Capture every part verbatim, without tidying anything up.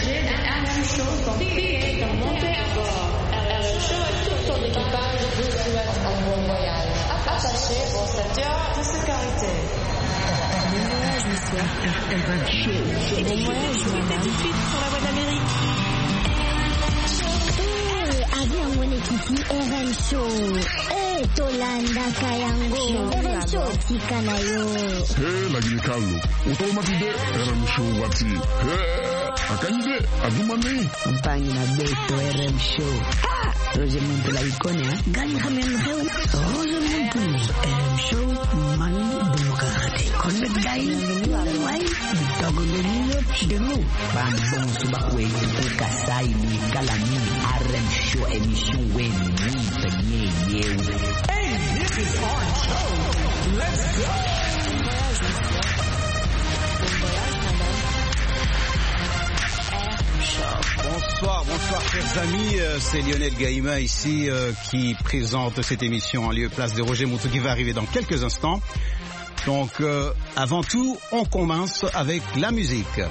chargé d'un R M Show compris dans montée à bord. R M Show et tout ton équipage vous souhaite un bon voyage. Attachez vos ceintures de sécurité. Bon voyage, monsieur. R M Show. Et bon voyage, madame. Tout de suite sur la voie d'Amérique. Avion mwenyekiti R M Show. Eh, Tolanda Kayango. R M Show sikana yo. Hey, lagi Carlo. Automatide R M Show wati. Hey, akanyide adumani. Mpangi na beto R M Show. Ah, Roger Muntu la ikone ha. Gani hamen heu. Roger Muntu. R M Show mani bumukate. Konnet gai. Wai. Dogo leniyo chidemu. Bambon subakwe. Kasai ni kalani. R M Show émission when we Hey, this is our show. Let's go. Bonsoir, bonsoir chers amis, euh, c'est Lionel Gaïma ici euh, qui présente cette émission en lieu et place de Roger Moutou qui va arriver dans quelques instants. Donc euh, avant tout, on commence avec la musique.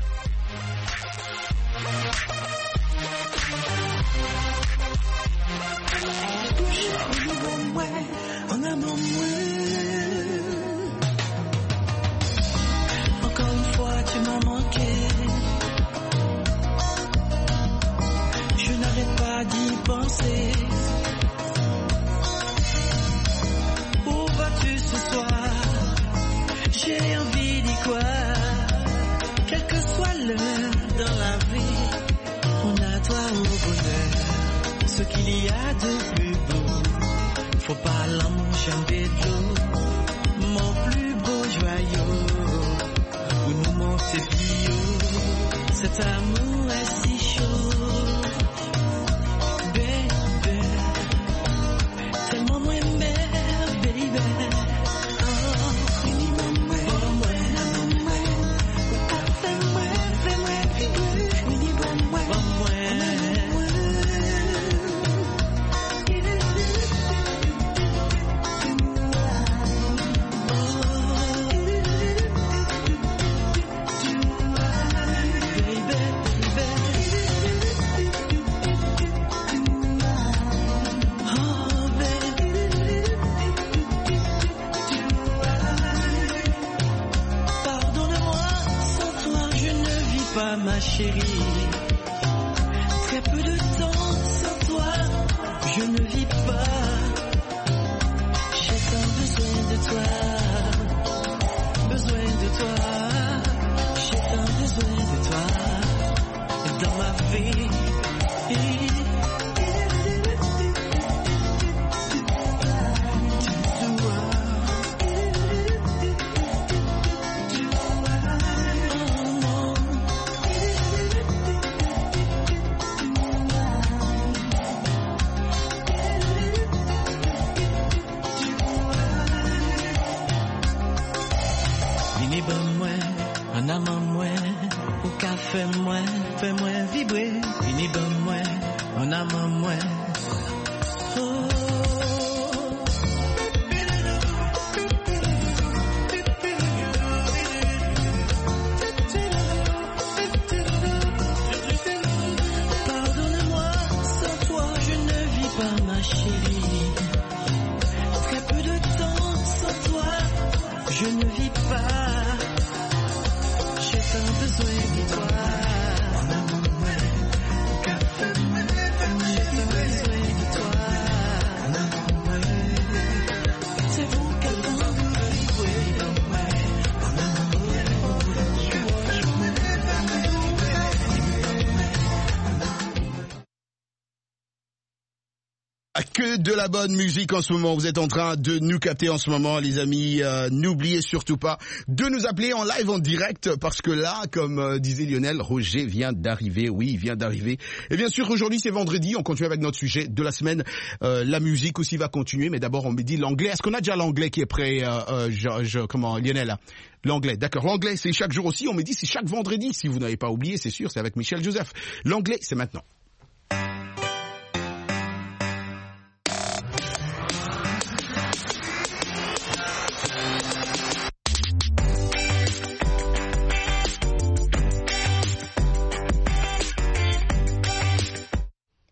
Que de la bonne musique en ce moment. Vous êtes en train de nous capter en ce moment, les amis. Euh, n'oubliez surtout pas de nous appeler en live, en direct, parce que là, comme euh, disait Lionel, Roger vient d'arriver. Oui, il vient d'arriver. Et bien sûr, aujourd'hui, c'est vendredi. On continue avec notre sujet de la semaine. Euh, la musique aussi va continuer, mais d'abord, on me dit l'anglais. Est-ce qu'on a déjà l'anglais qui est prêt, euh, euh, je, je, comment, Lionel? L'anglais, d'accord. L'anglais, c'est chaque jour aussi. On me dit c'est chaque vendredi. Si vous n'avez pas oublié, c'est sûr, c'est avec Michel Joseph. L'anglais, c'est maintenant.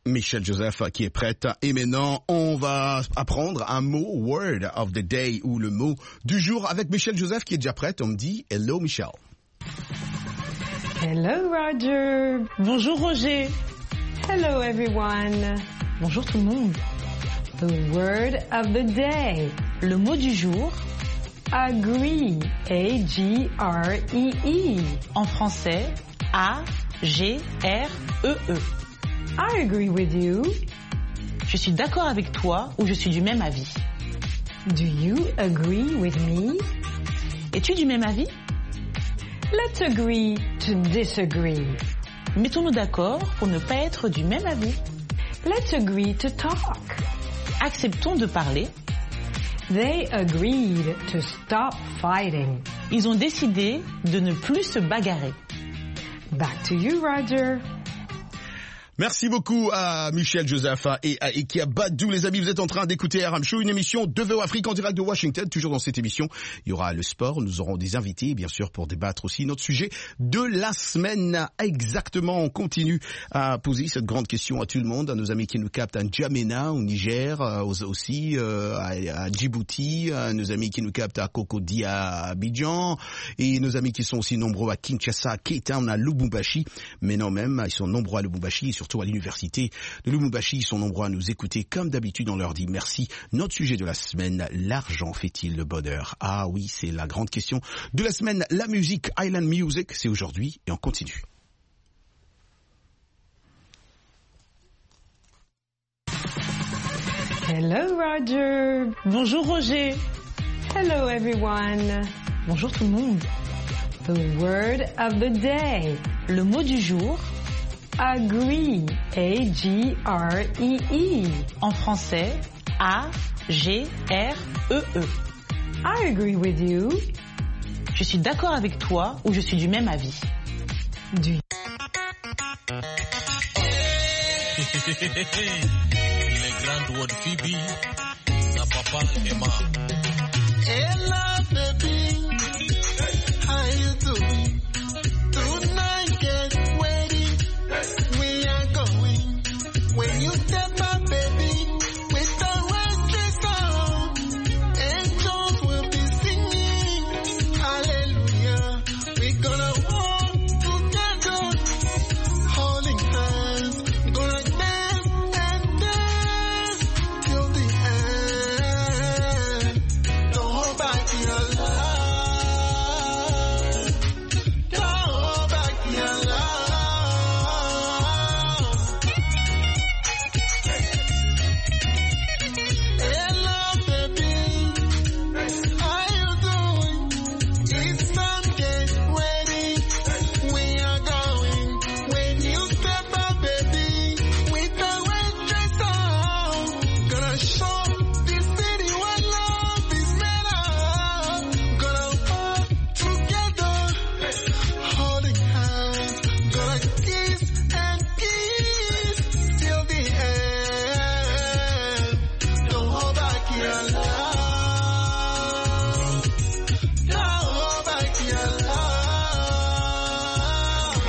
Michel Joseph qui est prête. Et maintenant, on va apprendre un mot, word of the day, ou le mot du jour avec Michel Joseph qui est déjà prête. On me dit hello Michel. Hello Roger. Bonjour Roger. Hello everyone. Bonjour tout le monde. The word of the day. Le mot du jour. Agree. A G R E E. En français, A G R E E. I agree with you. Je suis d'accord avec toi ou je suis du même avis. Do you agree with me? Es-tu du même avis? Let's agree to disagree. Mettons-nous d'accord pour ne pas être du même avis. Let's agree to talk. Acceptons de parler. They agreed to stop fighting. Ils ont décidé de ne plus se bagarrer. Back to you, Roger. Merci beaucoup à Michel Joseph et à Ekia Badou. Les amis, vous êtes en train d'écouter R M Show, une émission de V O Afrique en direct de Washington. Toujours dans cette émission, il y aura le sport. Nous aurons des invités, bien sûr, pour débattre aussi notre sujet de la semaine. Exactement, on continue à poser cette grande question à tout le monde, à nos amis qui nous captent à N'Djamena, au Niger, aussi à Djibouti, à nos amis qui nous captent à Cocody, à Abidjan, et nos amis qui sont aussi nombreux à Kinshasa, à Cape Town, à Lubumbashi. Mais non, même, ils sont nombreux à Lubumbashi, et surtout à l'université de Lubumbashi, ils sont nombreux à nous écouter. Comme d'habitude, on leur dit merci. Notre sujet de la semaine, l'argent fait-il le bonheur? Ah oui, c'est la grande question de la semaine. La musique, Island Music, c'est aujourd'hui et on continue. Hello Roger. Bonjour Roger. Hello everyone. Bonjour tout le monde. The word of the day. Le mot du jour. Agree. A G R E E. En français, A G R E E. I agree with you. Je suis d'accord avec toi ou je suis du même avis. Du. Les grandes words Phoebe, sa papa Emma. Hello baby, how you doing? Tonight get ready, we are going. When you step up baby, with the red dress on, angels will be singing, hallelujah. We're gonna walk together, holding hands, gonna dance and dance till the end. Don't hold back your love. Don't hold back your love. Hello, baby. How you doing? It's time, get ready. We are going. When you step up, baby, with the red dress on, gonna show this city what love is made of. Gonna walk together, holding hands. Gonna kiss and kiss till the end. Don't hold back your love. Don't hold back your love.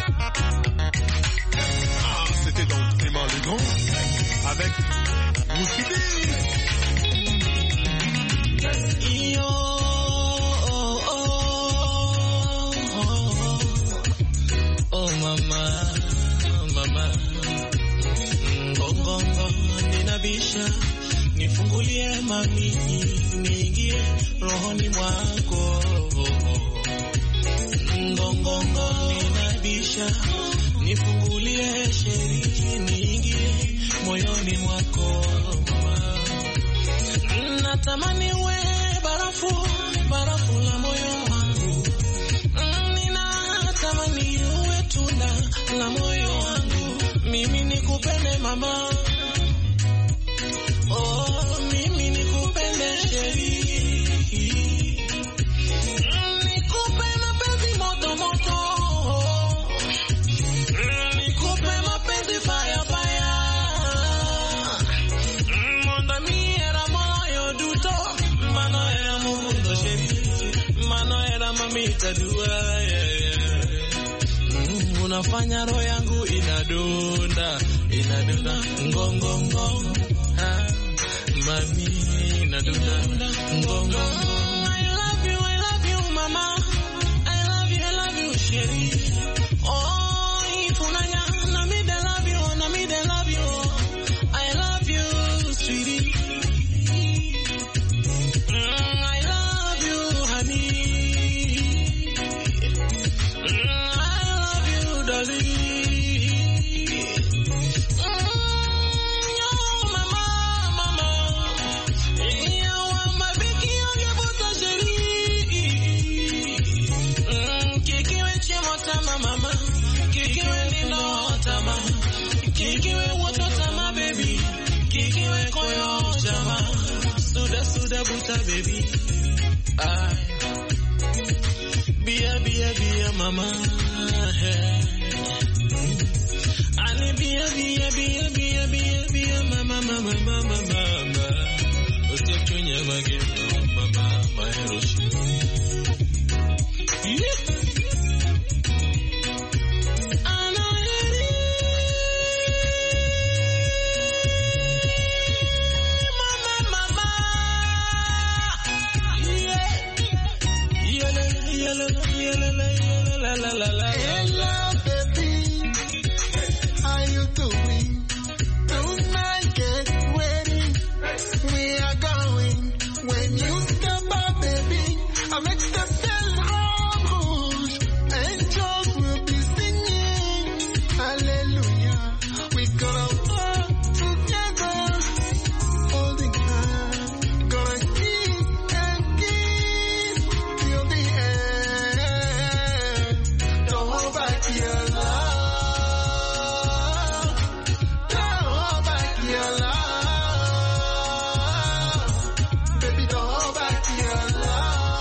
Ah, c'était donc Clément Legrand avec Moussidi. Yo, oh, oh, oh, oh, mama, mama, ngongongo ninabisha, nifungulie mami, niingie rohoni mwako. Ngongongo ninabisha, nifungulie sheri, niingie moyoni mwako. Natamani we barafu, barafu la moyo wangu. Ninatamani uwe tunda la moyo wangu. Mimi nikupende mama. Oh, mimi nikupende sheri. Nikupe mapenzi moto moto. Nikupe mapenzi fire fire. Monda mi era moyo duto. Mano era mundo sheri. Mano era mamita dua. unafanya roho yangu inadunda, inadunda ngongongo, ah, mami inadunda ngongongo. I love you, I love you, mama. I love you, I love you, Sherry. Oh, if unanya, na me de love you, na me de love you. I love you, sweetie. Mm, I love you, honey. Mm, I love you, darling. Buta baby, I be a be a be a mama. I be a be a be a be a be a be a mama mama mama mama. What's your tunya magin mama my Hiroshi? Hello, baby. How you doing? Tonight, get ready. We are going. When you step up, baby, I make the bell rouge. Angels will be singing. Hallelujah. We gonna walk together, holding hands. Gonna keep and keep till the end. Don't hold back your love. Don't hold back your love. Baby, don't hold back your love.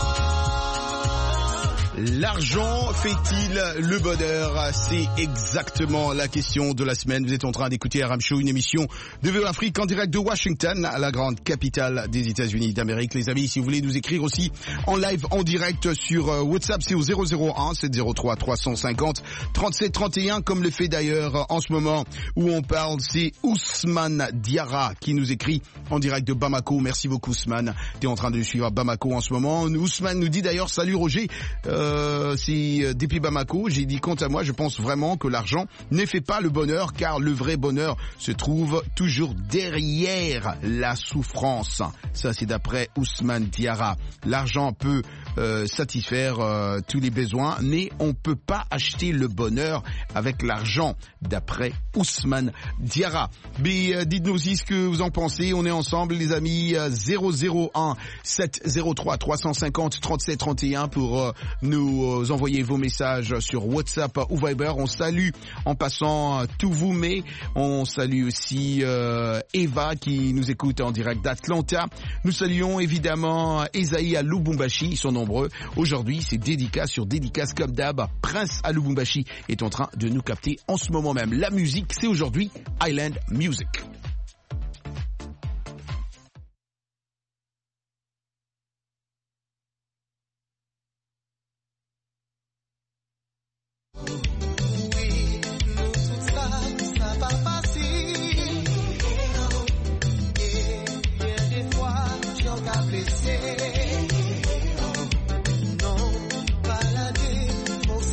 L'argent fait-il le bonheur? C'est exactement la question de la semaine. Vous êtes en train d'écouter R M Show, une émission de V O Afrique en direct de Washington, la grande capitale des États-Unis d'Amérique. Les amis, si vous voulez nous écrire aussi en live, en direct sur WhatsApp, c'est au zéro zéro un sept zéro trois trois cent cinquante trente-sept trente et un, comme le fait d'ailleurs en ce moment où on parle, c'est Ousmane Diarra qui nous écrit en direct de Bamako. Merci beaucoup Ousmane, tu es en train de suivre à Bamako en ce moment. Ousmane nous dit d'ailleurs, salut Roger, euh, c'est depuis Bamako, j'ai dit quant à moi, je pense vraiment que l'argent ne fait pas le bonheur, car le vrai bonheur se trouve toujours derrière la souffrance. Ça c'est d'après Ousmane Diarra. L'argent peut euh, satisfaire euh, tous les besoins, mais on peut pas acheter le bonheur avec l'argent, d'après Ousmane Diarra. Mais euh, dites-nous aussi ce que vous en pensez. On est ensemble les amis, euh, zéro zéro un sept zéro trois trois cent cinquante trente-sept trente et un pour euh, nous euh, envoyer vos messages sur WhatsApp ou Viber. On salue en passant euh, tous vous, mais on salue aussi euh, Eva qui nous écoute en direct d'Atlanta. Nous saluons évidemment Esaïe à Lubumbashi, ils sont nombreux. Aujourd'hui, c'est dédicace sur dédicace comme d'hab. Prince à Lubumbashi est en train de nous capter en ce moment même. La musique, c'est aujourd'hui Island Music.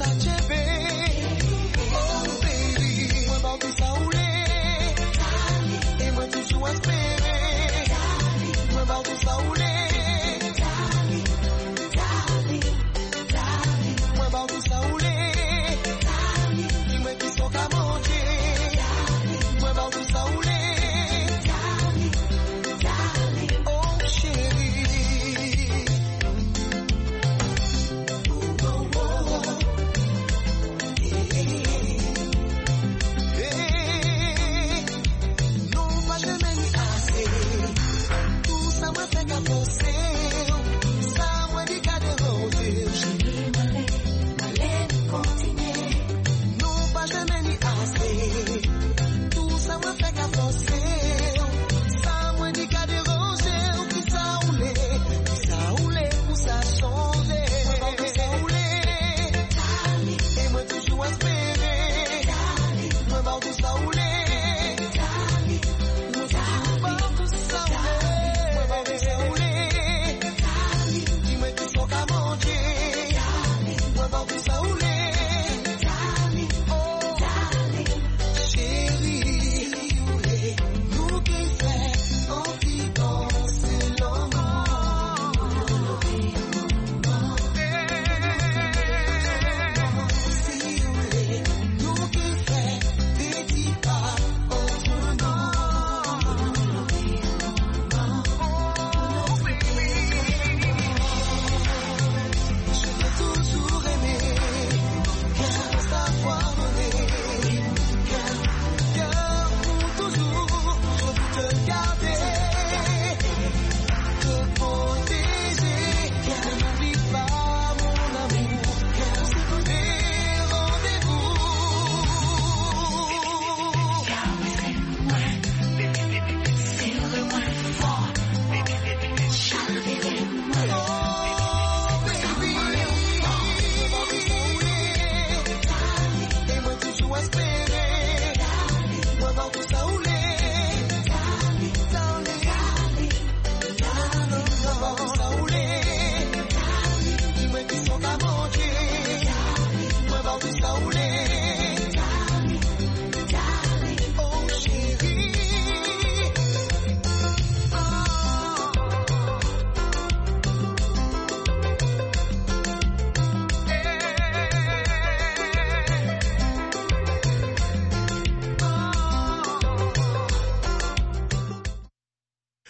Oh baby, what about this?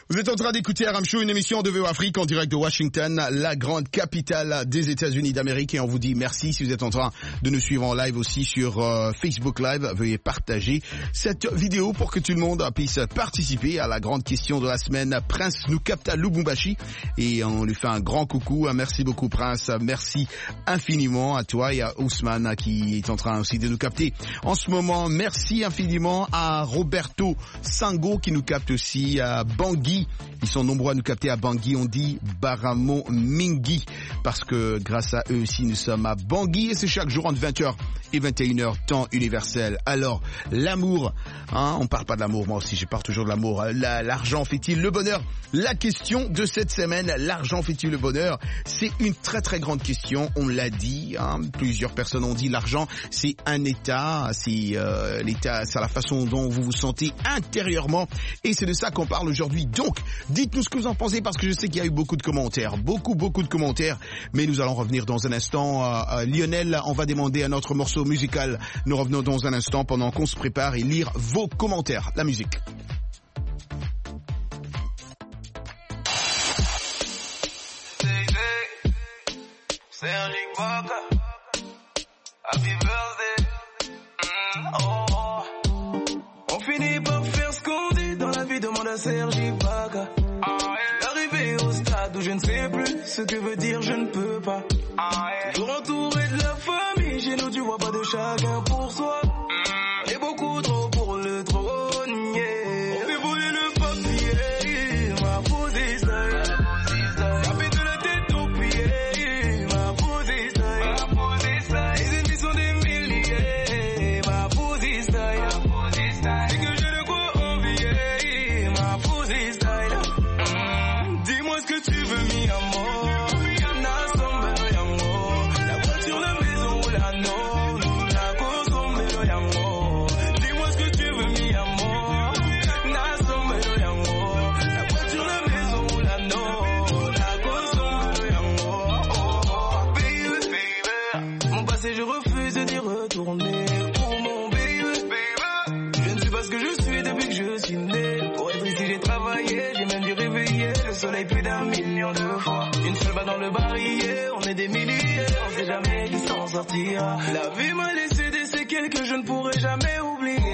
Vous êtes en train d'écouter R M Show, une émission de V O Afrique en direct de Washington, la grande capitale des États-Unis d'Amérique. Et on vous dit merci si vous êtes en train de nous suivre en live aussi sur euh, Facebook Live. Veuillez partager cette vidéo pour que tout le monde puisse participer à la grande question de la semaine. Prince nous capte à Lubumbashi et on lui fait un grand coucou. Merci beaucoup Prince, merci infiniment à toi et à Ousmane qui est en train aussi de nous capter en ce moment. Merci infiniment à Roberto Sango qui nous capte aussi, à Bangui. Ils sont nombreux à nous capter à Bangui. On dit Baramo Mingi parce que grâce à eux aussi nous sommes à Bangui et c'est chaque jour entre vingt heures et vingt et une heures temps universel. Alors l'amour, hein, on parle pas de l'amour, moi aussi je parle toujours de l'amour. La, l'argent fait-il le bonheur? La question de cette semaine, l'argent fait-il le bonheur? C'est une très très grande question. On l'a dit, hein, plusieurs personnes ont dit l'argent c'est un état, c'est euh, l'état, c'est la façon dont vous vous sentez intérieurement et c'est de ça qu'on parle aujourd'hui. Donc dites-nous ce que vous en pensez parce que je sais qu'il y a eu beaucoup de commentaires, beaucoup beaucoup de commentaires, mais nous allons revenir dans un instant. Euh, euh, Lionel, on va demander un autre morceau musical. Nous revenons dans un instant pendant qu'on se prépare et lire vos commentaires. La musique. Sergi Baka, happy birthday. Mm, oh, oh. On finit par faire ce qu'on dit dans la vie, demande à Sergi Baka. Ah, yeah. Arrivé au stade où je ne sais plus ce que veut dire je ne peux pas. Ah, yeah. Toujours entouré de la famille, chez nous tu vois pas de chacun pour soi. Mm. On est beaucoup trop pour le trône, yeah. On fait voler le papier, ma posée style. Tapé de la tête aux pieds, ma posée style. Les ennemis sont des milliers, ma posée style. C'est que j'ai de quoi envier, ma posée style. Mm. Dis-moi ce que tu veux, mi amor. Nasombe yango, la voiture, la maison ou la non. La consombe yango. Dis-moi ce que tu veux, mi amor. Nasombe yango, la voiture, la maison ou la non. La consombe yango. Oh, oh, baby, baby. Mon passé, je refuse d'y retourner. Pour mon baby, baby. Je ne suis pas ce que je suis depuis que je suis né. Pour être ici, j'ai travaillé, j'ai même dû réveiller le soleil plus d'un million de fois. Une seule balle dans le barillet, on est des milliers, on sait jamais qui s'en sortira. La vie m'a laissé des séquelles que je ne pourrai jamais oublier.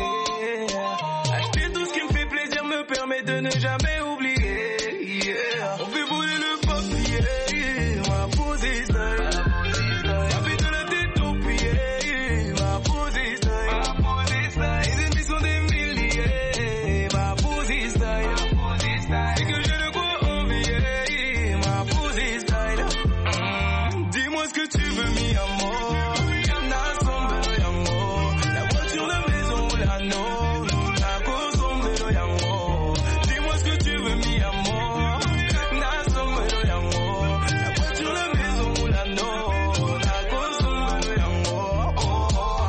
Acheter tout ce qui me fait plaisir me permet de ne jamais oublier. Yeah. On fait voler le papier, ma posée style. Tapé de la tête aux pieds, ma posée style. Les ennemis sont des milliers, ma posée style. C'est que j'ai de quoi envier, ma posée style. Mm. Dis-moi ce que tu veux, mi amor. Nasombe yango, la voiture, la maison ou la non. La consombe yango. Dis-moi ce que tu veux, mi amor. Nasombe yango, la voiture, la maison ou la non. La consombe yango. Oh, oh.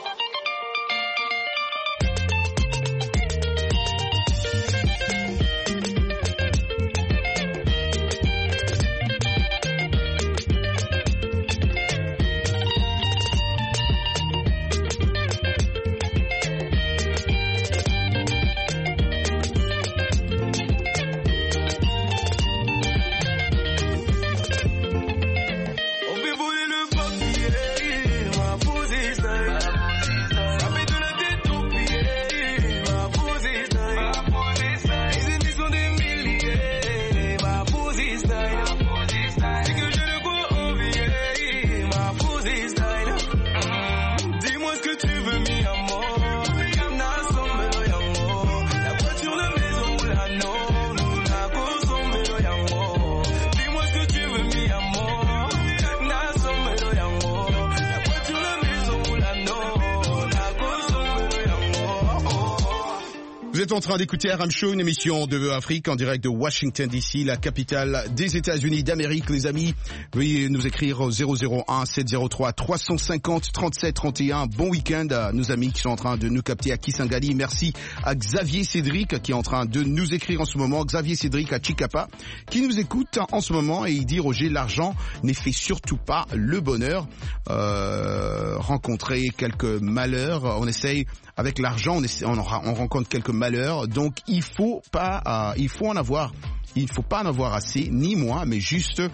On fait voler le papier, ma posée style. Tapé de la tête aux pieds, ma posée style. Les ennemis sont des milliers, ma posée style. C'est que j'ai de quoi envier, ma posée style. Mm. Dis-moi ce que tu veux, mi amor. Nasombe yango, la voiture, la maison ou la non. La consombe yango. Dis-moi ce que tu veux, mi amor. Nasombe yango, la voiture, la maison ou la non. La consombe yango. Oh, oh. Vous êtes en train d'écouter R M Show, une émission de V O Afrique en direct de Washington D C, la capitale des États-Unis d'Amérique. Les amis, veuillez nous écrire au zéro zéro un sept zéro trois trois cent cinquante trente-sept trente et un. Bon week-end à nos amis qui sont en train de nous capter à Kisangani. Merci à Xavier Cédric qui est en train de nous écrire en ce moment. Xavier Cédric à Chicapa qui nous écoute en ce moment et il dit: Roger, l'argent n'est fait surtout pas le bonheur. Euh, rencontrer quelques malheurs, on essaye avec l'argent, on, essaie, on, on rencontre quelques malheurs. Donc, il faut pas, euh, il faut en avoir. Il ne faut pas en avoir assez, ni moi, mais juste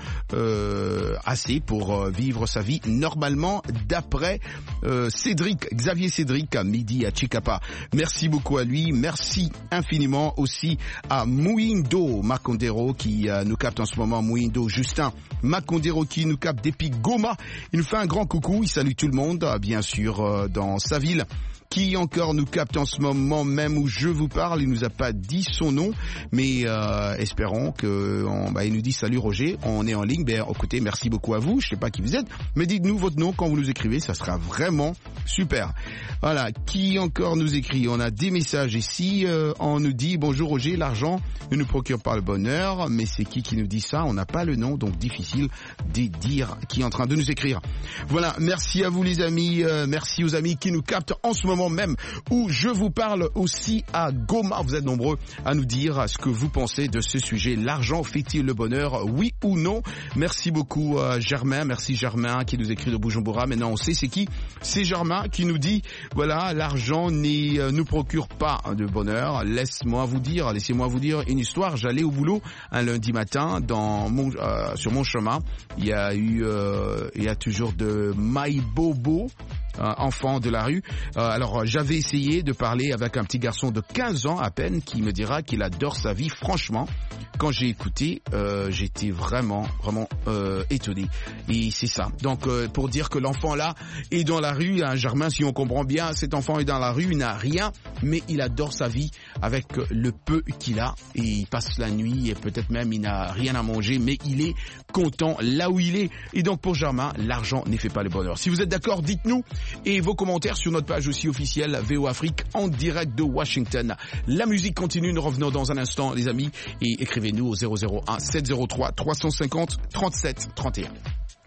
euh, assez pour euh, vivre sa vie normalement, d'après euh, Cédric, Xavier Cédric, à midi à Chicapa. Merci beaucoup à lui. Merci infiniment aussi à Mouindo Macondero qui euh, nous capte en ce moment. Mouindo Justin Macondero qui nous capte depuis Goma. Il nous fait un grand coucou. Il salue tout le monde, bien sûr, euh, dans sa ville. Qui encore nous capte en ce moment même où je vous parle. Il nous a pas dit son nom, mais euh, espérons que on, bah, il nous dit salut Roger, on est en ligne. Ben écoutez, merci beaucoup à vous. Je sais pas qui vous êtes, mais dites-nous votre nom quand vous nous écrivez, ça sera vraiment super. Voilà, qui encore nous écrit? On a des messages ici. Euh, on nous dit bonjour Roger, l'argent ne nous procure pas le bonheur, mais c'est qui qui nous dit ça? On n'a pas le nom, donc difficile de dire qui est en train de nous écrire. Voilà, merci à vous les amis, euh, merci aux amis qui nous captent en ce moment même où je vous parle aussi à Goma. Vous êtes nombreux à nous dire ce que vous pensez de ce sujet. L'argent fait-il le bonheur, oui ou non? Merci beaucoup euh, Germain, merci Germain qui nous écrit de Bujumbura. Maintenant on sait c'est qui. C'est Germain qui nous dit voilà, l'argent ne euh, nous procure pas de bonheur. Laisse-moi vous dire, laissez-moi vous dire une histoire. J'allais au boulot un lundi matin dans mon, euh, sur mon chemin. Il y a eu, euh, il y a toujours de Maïbobo. Euh, enfant de la rue. Euh, alors j'avais essayé de parler avec un petit garçon de quinze ans à peine qui me dira qu'il adore sa vie. Franchement, quand j'ai écouté, euh, j'étais vraiment, vraiment euh, étonné. Et c'est ça. Donc euh, pour dire que l'enfant là est dans la rue, hein, Germain, si on comprend bien, cet enfant est dans la rue, il n'a rien, mais il adore sa vie avec le peu qu'il a. Et il passe la nuit et peut-être même il n'a rien à manger, mais il est content là où il est. Et donc pour Germain, l'argent ne fait pas le bonheur. Si vous êtes d'accord, dites-nous. Et vos commentaires sur notre page aussi officielle V O Afrique en direct de Washington. La musique continue, nous revenons dans un instant les amis et écrivez-nous au zéro zéro un sept zéro trois trois cent cinquante trente-sept trente et un.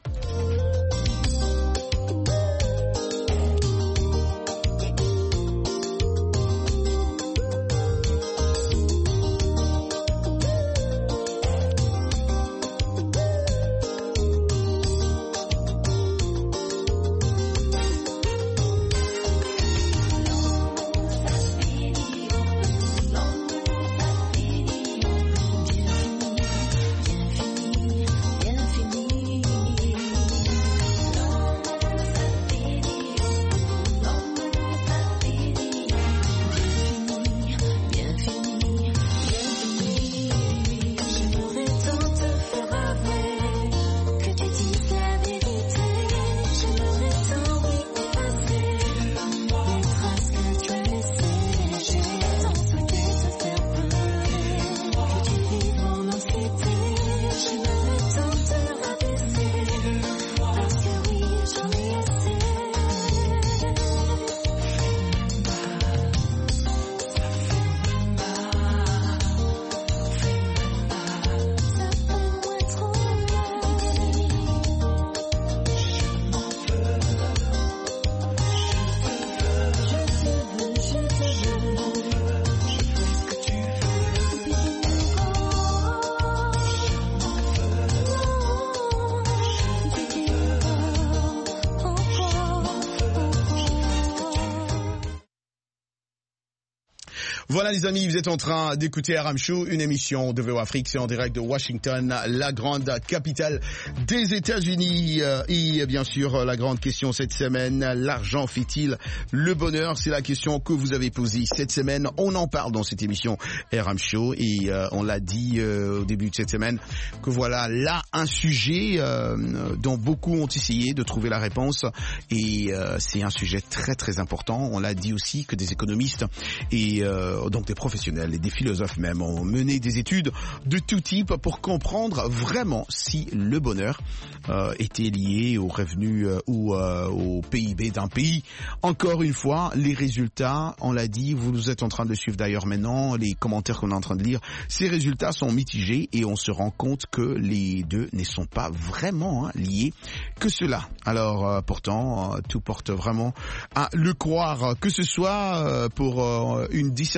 Voilà les amis, vous êtes en train d'écouter R M Show, une émission de V O Afrique, c'est en direct de Washington, la grande capitale des États-Unis. Et bien sûr, la grande question cette semaine, l'argent fait-il le bonheur? C'est la question que vous avez posée cette semaine. On en parle dans cette émission R M Show et euh, on l'a dit euh, au début de cette semaine que voilà là un sujet euh, dont beaucoup ont essayé de trouver la réponse et euh, c'est un sujet très très important. On l'a dit aussi que des économistes et euh, donc des professionnels et des philosophes même ont mené des études de tout type pour comprendre vraiment si le bonheur euh, était lié aux revenus euh, ou euh, au P I B d'un pays. Encore une fois, les résultats, on l'a dit, vous êtes en train de le suivre d'ailleurs maintenant, les commentaires qu'on est en train de lire, ces résultats sont mitigés et on se rend compte que les deux ne sont pas vraiment hein, liés que cela. Alors euh, pourtant, euh, tout porte vraiment à le croire, que ce soit euh, pour euh, une dissertation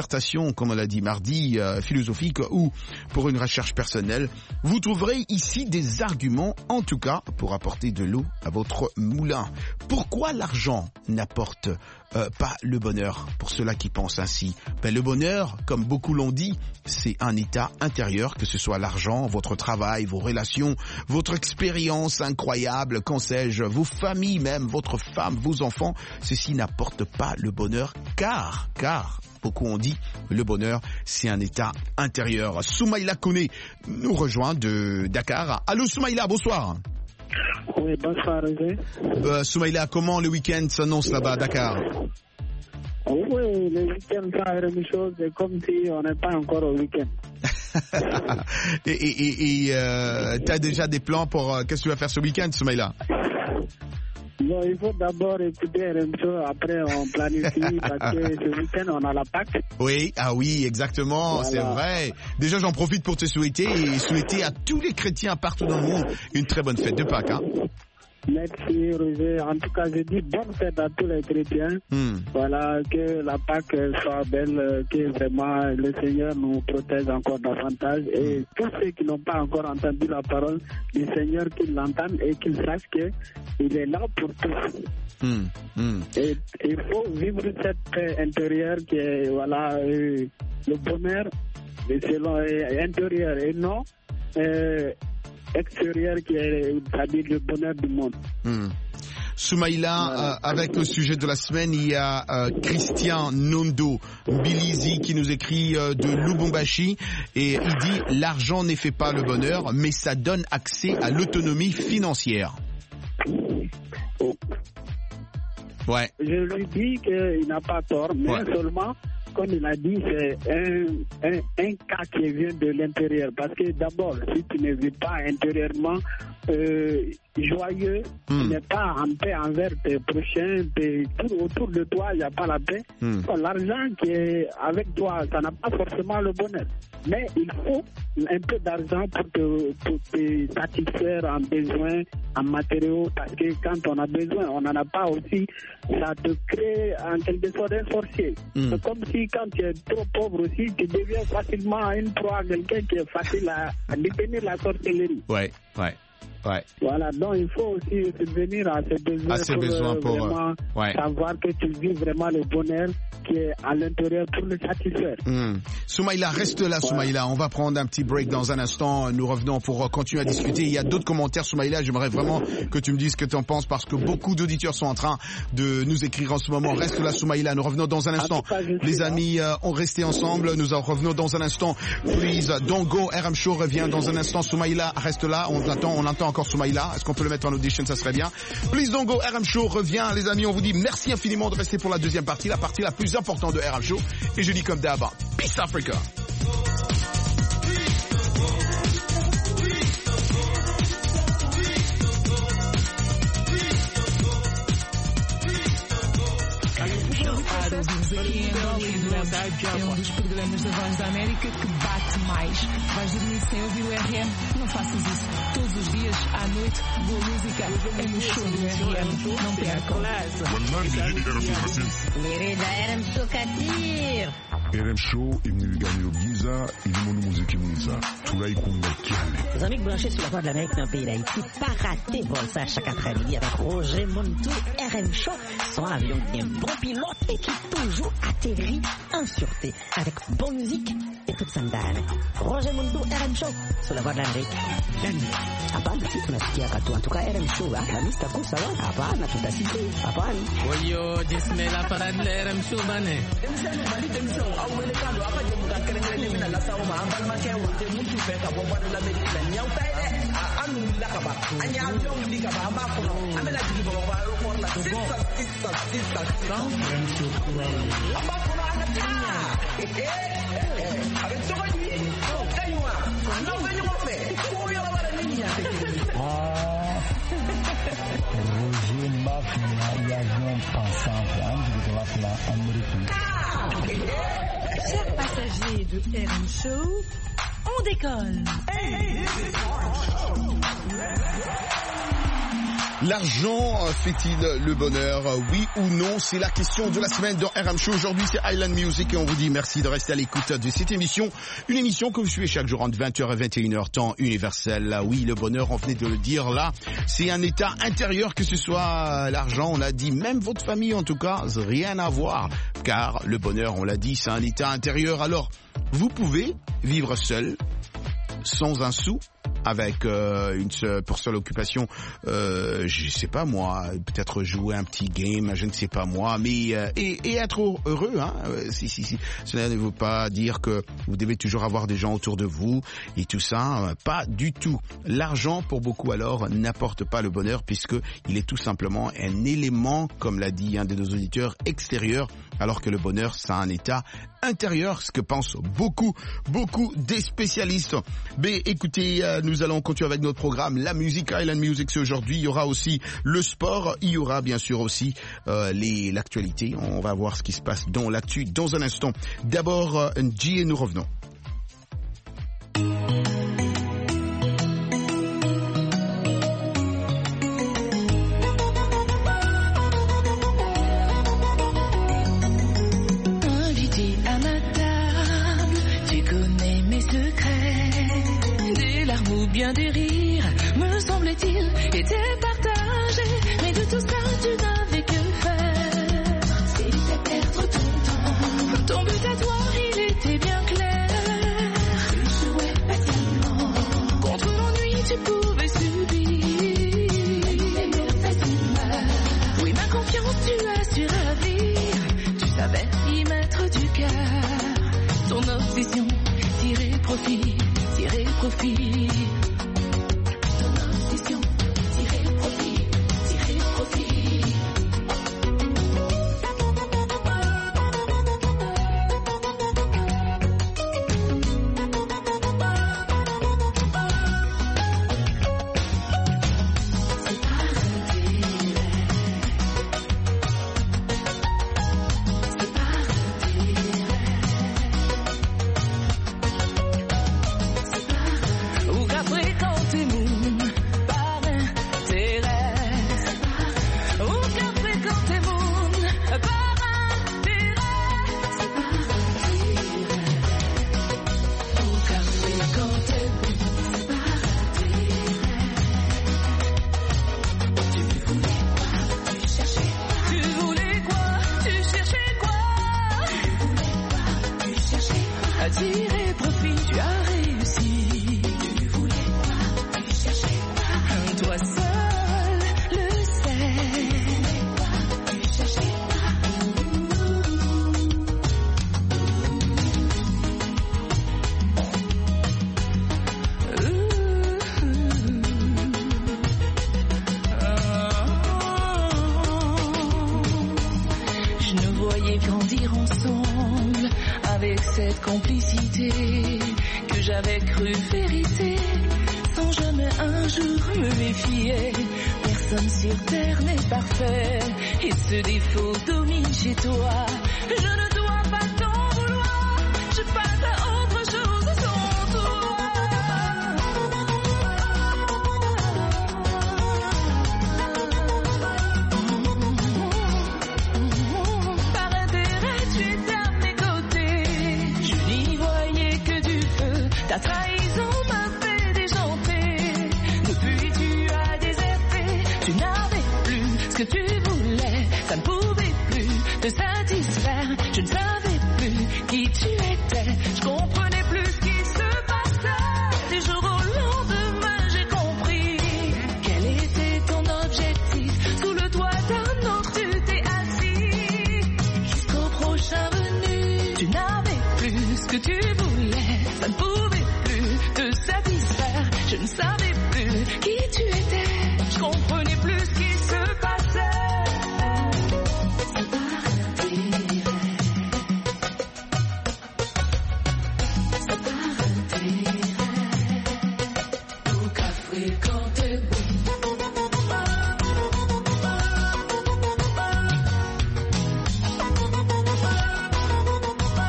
dissertation, comme on l'a dit mardi, euh, philosophique ou pour une recherche personnelle, vous trouverez ici des arguments, en tout cas, pour apporter de l'eau à votre moulin. Pourquoi l'argent n'apporte euh, pas le bonheur? Pour ceux-là qui pensent ainsi, ben, le bonheur, comme beaucoup l'ont dit, c'est un état intérieur, que ce soit l'argent, votre travail, vos relations, votre expérience incroyable, qu'en sais-je, vos familles même, votre femme, vos enfants, ceci n'apporte pas le bonheur, car, car, beaucoup ont dit, le bonheur, c'est un état intérieur. Soumaïla Koné nous rejoint de Dakar. Allô Soumaïla, bonsoir. Oui, bonsoir Roger. Euh, Soumaïla, comment le week-end s'annonce là-bas à Dakar? Oui, le week-end, ça la même chose, c'est comme si on n'est pas encore au week-end. et et, et, et euh, tu as déjà des plans pour... Euh, qu'est-ce que tu vas faire ce week-end, Soumaïla? Bon, il faut d'abord écouter R M Show, après on planifie, parce que ce week-end on a la Pâque. Oui, ah oui, exactement, voilà. C'est vrai. Déjà j'en profite pour te souhaiter et souhaiter à tous les chrétiens partout dans le monde une très bonne fête de Pâques. Hein. Merci Roger. En tout cas, je dis bonne fête à tous les chrétiens. Mm. Voilà, que la Pâque soit belle, que vraiment le Seigneur nous protège encore davantage. Et mm. tous ceux qui n'ont pas encore entendu la parole du Seigneur, qu'ils l'entendent et qu'ils sachent qu'il est là pour tous. Mm. Mm. Et il faut vivre cette paix intérieure qui est, voilà, euh, le bonheur selon euh, intérieur et non euh, extérieur qui est, c'est-à-dire le bonheur du monde. Hmm. Soumaïla, voilà. euh, avec le sujet de la semaine, il y a euh, Christian Nondo Bilizi qui nous écrit euh, de Lubumbashi et il dit « L'argent ne fait pas le bonheur, mais ça donne accès à l'autonomie financière. Oh. » Ouais. Je lui dis qu'il n'a pas tort, mais ouais. seulement... Comme il a dit, c'est un, un, un cas qui vient de l'intérieur. Parce que d'abord, si tu ne vis pas intérieurement euh, joyeux, mm. tu n'es pas en paix envers tes prochains, tes, tout autour de toi, il n'y a pas la paix. Mm. L'argent qui est avec toi, ça n'a pas forcément le bonheur. Mais il faut un peu d'argent pour te, pour te satisfaire en besoins, en matériaux, parce que quand on a besoin, on n'en a pas aussi, ça te crée en quelque sorte un sorcier. Mm. C'est comme si quand tu es trop pauvre aussi, tu deviens facilement une proie à quelqu'un qui est facile à, à détenir la sorcellerie. Ouais, ouais. Ouais. Voilà, donc il faut aussi subvenir à ces besoins, à ces pour, besoins pour vraiment euh, ouais. savoir que tu vis vraiment le bonheur qui est à l'intérieur pour le satisfaire. Mm. Soumaïla, reste là, ouais. Soumaïla. On va prendre un petit break dans un instant. Nous revenons pour continuer à discuter. Il y a d'autres commentaires, Soumaïla. J'aimerais vraiment que tu me dises ce que tu en penses parce que beaucoup d'auditeurs sont en train de nous écrire en ce moment. Reste là, Soumaïla. Nous revenons dans un instant. Cas, Les amis euh, ont resté ensemble. Nous revenons dans un instant. Please, don't go. R M Show revient dans un instant. Soumaïla, reste là. On attend, on attend encore Soumaïla. Est-ce qu'on peut le mettre en audition? Ça serait bien. Please don't go. R M Show revient, les amis. On vous dit merci infiniment de rester pour la deuxième partie, la partie la plus importante de R M Show. Et je dis comme d'hab, Peace Africa. Aqui em Hollywood é um dos programas da Voz da América que bate mais. Vais dormir sem ouvir o R M? Não faças isso. Todos os dias, à noite, boa música é no show do R M. Não percam. Lirida R M Show Katir. R M Show imnigani Giza ilimono muziki mwiza tulaikunga kiale. Les amis branchés sur la Voix de l'Amérique dans le pays d'Haïti, pas rater bon ça chaque après-midi avec Roger Montou. R M Show, son avion qui est un bon pilote et qui toujours atterrit en sûreté avec bonne musique et toute sandale. Roger Montou, R M Show sur la Voix de l'Amérique. Hapana, sisi tunasikia katu. En tout cas, R M Show, la mista kusa wa. Hapana, tutasikia. Hapana. Oyo, disme la parade de R M Show bane. Roger Mafia, l'avion pensant Chers passagers de R M Show, on décolle. L'argent fait-il le bonheur? Oui ou non? C'est la question de la semaine dans R M Show. Aujourd'hui, c'est Island Music et on vous dit merci de rester à l'écoute de cette émission. Une émission que vous suivez chaque jour entre vingt heures et vingt et une heures, temps universel. Oui, le bonheur, on venait de le dire là, c'est un état intérieur, que ce soit l'argent, on a dit, même votre famille en tout cas, rien à voir. Car le bonheur, on l'a dit, c'est un état intérieur. Alors, vous pouvez vivre seul, sans un sou, avec euh, une seule, pour seule occupation, euh, je sais pas moi, peut-être jouer un petit game, je ne sais pas moi, mais euh, et, et être heureux, hein. Si, si, si. Cela ne veut pas dire que vous devez toujours avoir des gens autour de vous et tout ça, pas du tout. L'argent, pour beaucoup alors, n'apporte pas le bonheur puisque il est tout simplement un élément, comme l'a dit un de nos auditeurs, extérieur, alors que le bonheur, c'est un état intérieur, ce que pensent beaucoup, beaucoup des spécialistes. Mais écoutez, euh, nous allons continuer avec notre programme, la musique, Island Music, c'est aujourd'hui. Il y aura aussi le sport, il y aura bien sûr aussi euh, les, l'actualité. On va voir ce qui se passe dans l'actu dans un instant. D'abord, euh, G et nous revenons. Bien des rires, me semblait-il, étaient partagés. Mais de tout ça, tu n'avais que faire. C'était perdre ton temps. Ton but à toi, il était bien clair. Tu jouais patiemment. Contre l'ennui, tu pouvais subir. Oui, ma confiance, tu as su ravir. Tu savais y mettre du cœur. Ton obsession, tirer profit, tirer profit.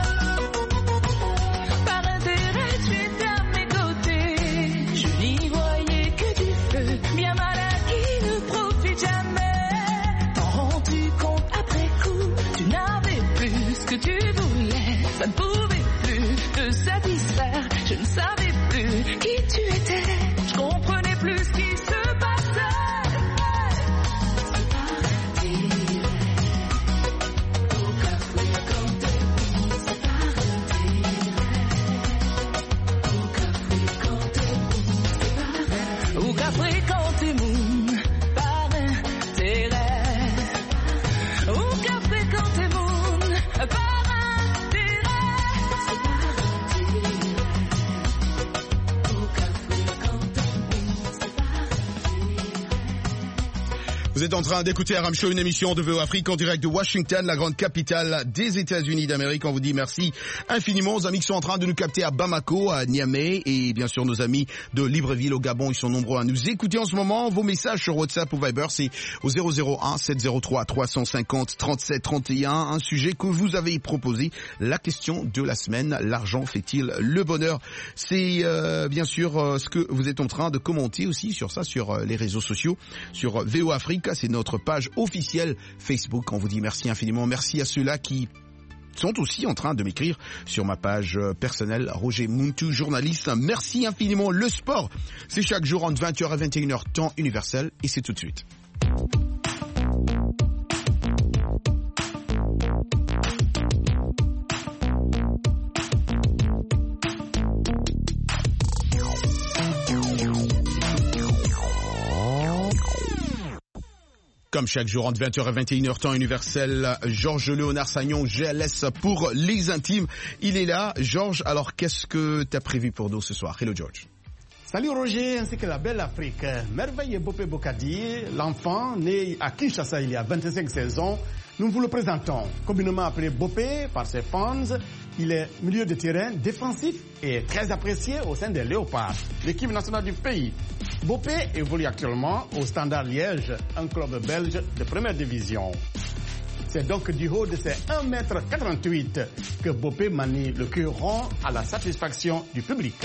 Par intérêt, tu étais à mes côtés. Je n'y vois Ça ne pouvait plus te satisfaire. Je ne savais plus qui tu étais. Je comprenais plus ce qui se passait. Ou qu'à fréquenter Moon par intérêt. Ou qu'à fréquenter Moon par Vous êtes en train d'écouter R M Show, une émission de V O Afrique en direct de Washington, la grande capitale des États-Unis d'Amérique. On vous dit merci infiniment aux amis qui sont en train de nous capter à Bamako, à Niamey et bien sûr nos amis de Libreville au Gabon. Ils sont nombreux à nous écouter en ce moment. Vos messages sur WhatsApp ou Viber, c'est au zéro zéro un sept zéro trois trois cent cinquante trente-sept trente et un. Un sujet que vous avez proposé, la question de la semaine. L'argent fait-il le bonheur? C'est euh, bien sûr euh, ce que vous êtes en train de commenter aussi sur ça, sur euh, les réseaux sociaux, sur V O Afrique. C'est notre page officielle Facebook. On vous dit merci infiniment. Merci à ceux-là qui sont aussi en train de m'écrire sur ma page personnelle, Roger Muntu, journaliste. Merci infiniment. Le sport, c'est chaque jour entre vingt heures et vingt et une heures, temps universel. Et c'est tout de suite. Comme chaque jour, entre vingt heures et vingt et une heures, temps universel, Georges Léonard Sagnon, G L S pour les intimes. Il est là. Georges, alors qu'est-ce que tu as prévu pour nous ce soir? Hello George. Salut Roger, ainsi que la belle Afrique. Merveille Bopé Bokadi, l'enfant né à Kinshasa il y a vingt-cinq saisons, nous vous le présentons. Communément appelé Bopé par ses fans, il est milieu de terrain défensif et très apprécié au sein des Léopards, l'équipe nationale du pays. Bopé évolue actuellement au Standard Liège, un club belge de première division. C'est donc du haut de ses un mètre quatre-vingt-huit que Bopé manie le cœur rond à la satisfaction du public.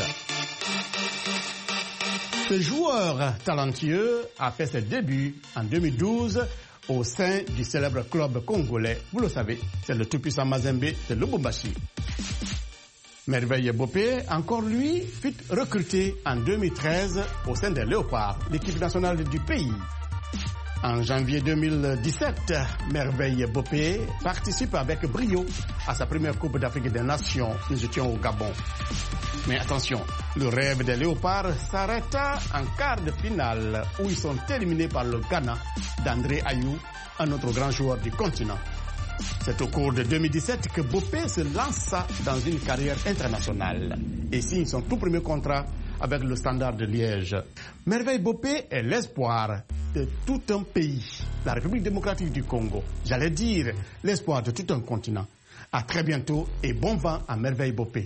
Ce joueur talentueux a fait ses débuts en deux mille douze au sein du célèbre club congolais. Vous le savez, c'est le tout-puissant Mazembe de Lubumbashi. Merveille Bopé, encore lui, fut recruté en deux mille treize au sein des Léopards, l'équipe nationale du pays. En janvier deux mille dix-sept, Merveille Bopé participe avec brio à sa première Coupe d'Afrique des Nations. Nous étions au Gabon. Mais attention, le rêve des Léopards s'arrêta en quart de finale où ils sont éliminés par le Ghana d'André Ayou, un autre grand joueur du continent. C'est au cours de deux mille dix-sept que Bopé se lança dans une carrière internationale et signe son tout premier contrat avec le Standard de Liège. Merveille Bopé est l'espoir de tout un pays, la République démocratique du Congo. J'allais dire l'espoir de tout un continent. À très bientôt et bon vent à Merveille Bopé.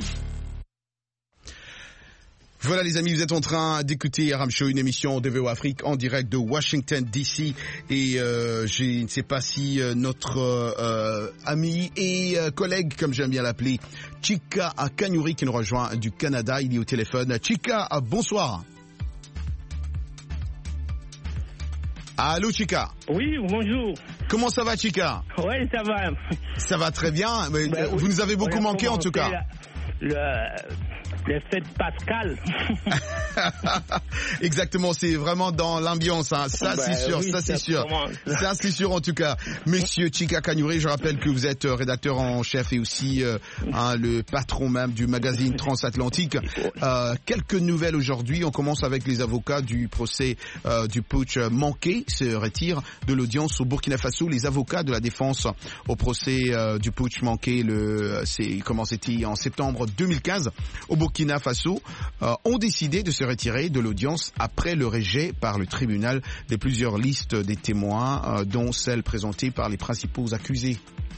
Voilà les amis, vous êtes en train d'écouter R M Show, une émission de V O Afrique en direct de Washington D C et euh, je ne sais pas si euh, notre euh, ami et euh, collègue, comme j'aime bien l'appeler, Chika Kanyuri qui nous rejoint du Canada, il est au téléphone. Chika, bonsoir. Allô Chika. Oui, bonjour. Comment ça va Chika? Oui, ça va. Ça va très bien, mais ben, vous oui, nous avez beaucoup manqué en tout cas. La, le... Les fêtes pascales. Exactement, c'est vraiment dans l'ambiance, hein. Ça bah, c'est sûr, oui, ça c'est sûr. Ça c'est sûr en tout cas. Monsieur Chika Kanyuri, je rappelle que vous êtes rédacteur en chef et aussi euh, hein, le patron même du magazine Transatlantique. Euh, quelques nouvelles aujourd'hui. On commence avec les avocats du procès euh, du putsch manqué se retirent de l'audience au Burkina Faso. Les avocats de la défense au procès euh, du putsch manqué, le, c'est comment c'était en septembre deux mille quinze au Burkina Faso, euh, ont décidé de se retirer de l'audience après le rejet par le tribunal de plusieurs listes des témoins, euh, dont celles présentées par les principaux accusés.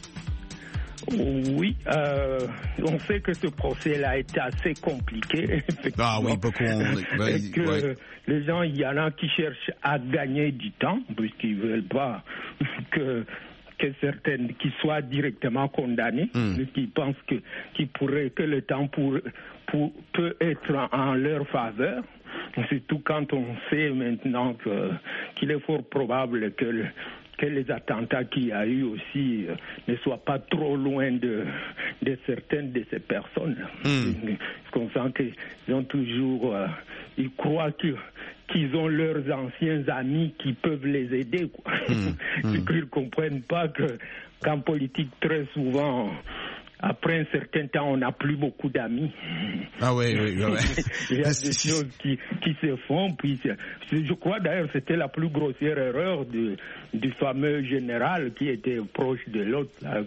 Oui, euh, on sait que ce procès-là a été assez compliqué. Ah oui, beaucoup. On... Et que ouais. Les gens, il y en a qui cherchent à gagner du temps, puisqu'ils ne veulent pas que... que certaines qui soient directement condamnées, mm. qui pensent que qui pourraient que le temps pour, pour peut être en leur faveur, surtout quand on sait maintenant que qu'il est fort probable que le, que les attentats qu'il y a eu aussi euh, ne soient pas trop loin de, de certaines de ces personnes. Mm. On sent qu'ils ont toujours, euh, ils croient que, qu'ils ont leurs anciens amis qui peuvent les aider, quoi. Mm. Mm. Qu'ils ne comprennent pas que, qu'en politique, très souvent, après un certain temps, on n'a plus beaucoup d'amis. Ah oui, oui, oui. Il y a des choses qui, qui se font. Puis, je crois d'ailleurs que c'était la plus grossière erreur de, du fameux général qui était proche de l'autre, là,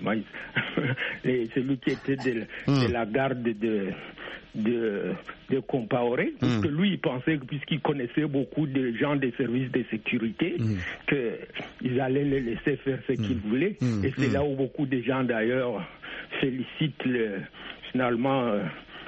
celui qui était de, mm. de la garde de... de, de Compaoré, parce mm. que lui, il pensait que puisqu'il connaissait beaucoup de gens des services de sécurité, mm. qu'ils allaient les laisser faire ce mm. qu'ils voulaient. Mm. Et c'est mm. là où beaucoup de gens, d'ailleurs, félicitent le, finalement... Euh,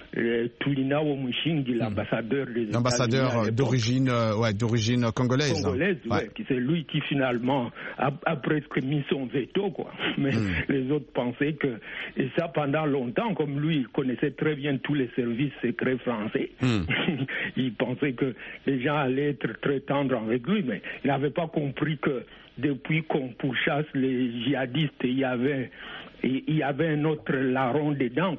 Tulina Womushingi, l'ambassadeur des L'ambassadeur d'origine, euh, ouais, d'origine congolaise. Congolaise, hein. ouais. ouais. C'est lui qui finalement a, a presque mis son veto, quoi. Mais mm. les autres pensaient que, et ça pendant longtemps, comme lui, il connaissait très bien tous les services secrets français, mm. il pensait que les gens allaient être très tendres avec lui, mais il n'avait pas compris que depuis qu'on pourchasse les djihadistes, il y avait il y avait un autre larron dedans.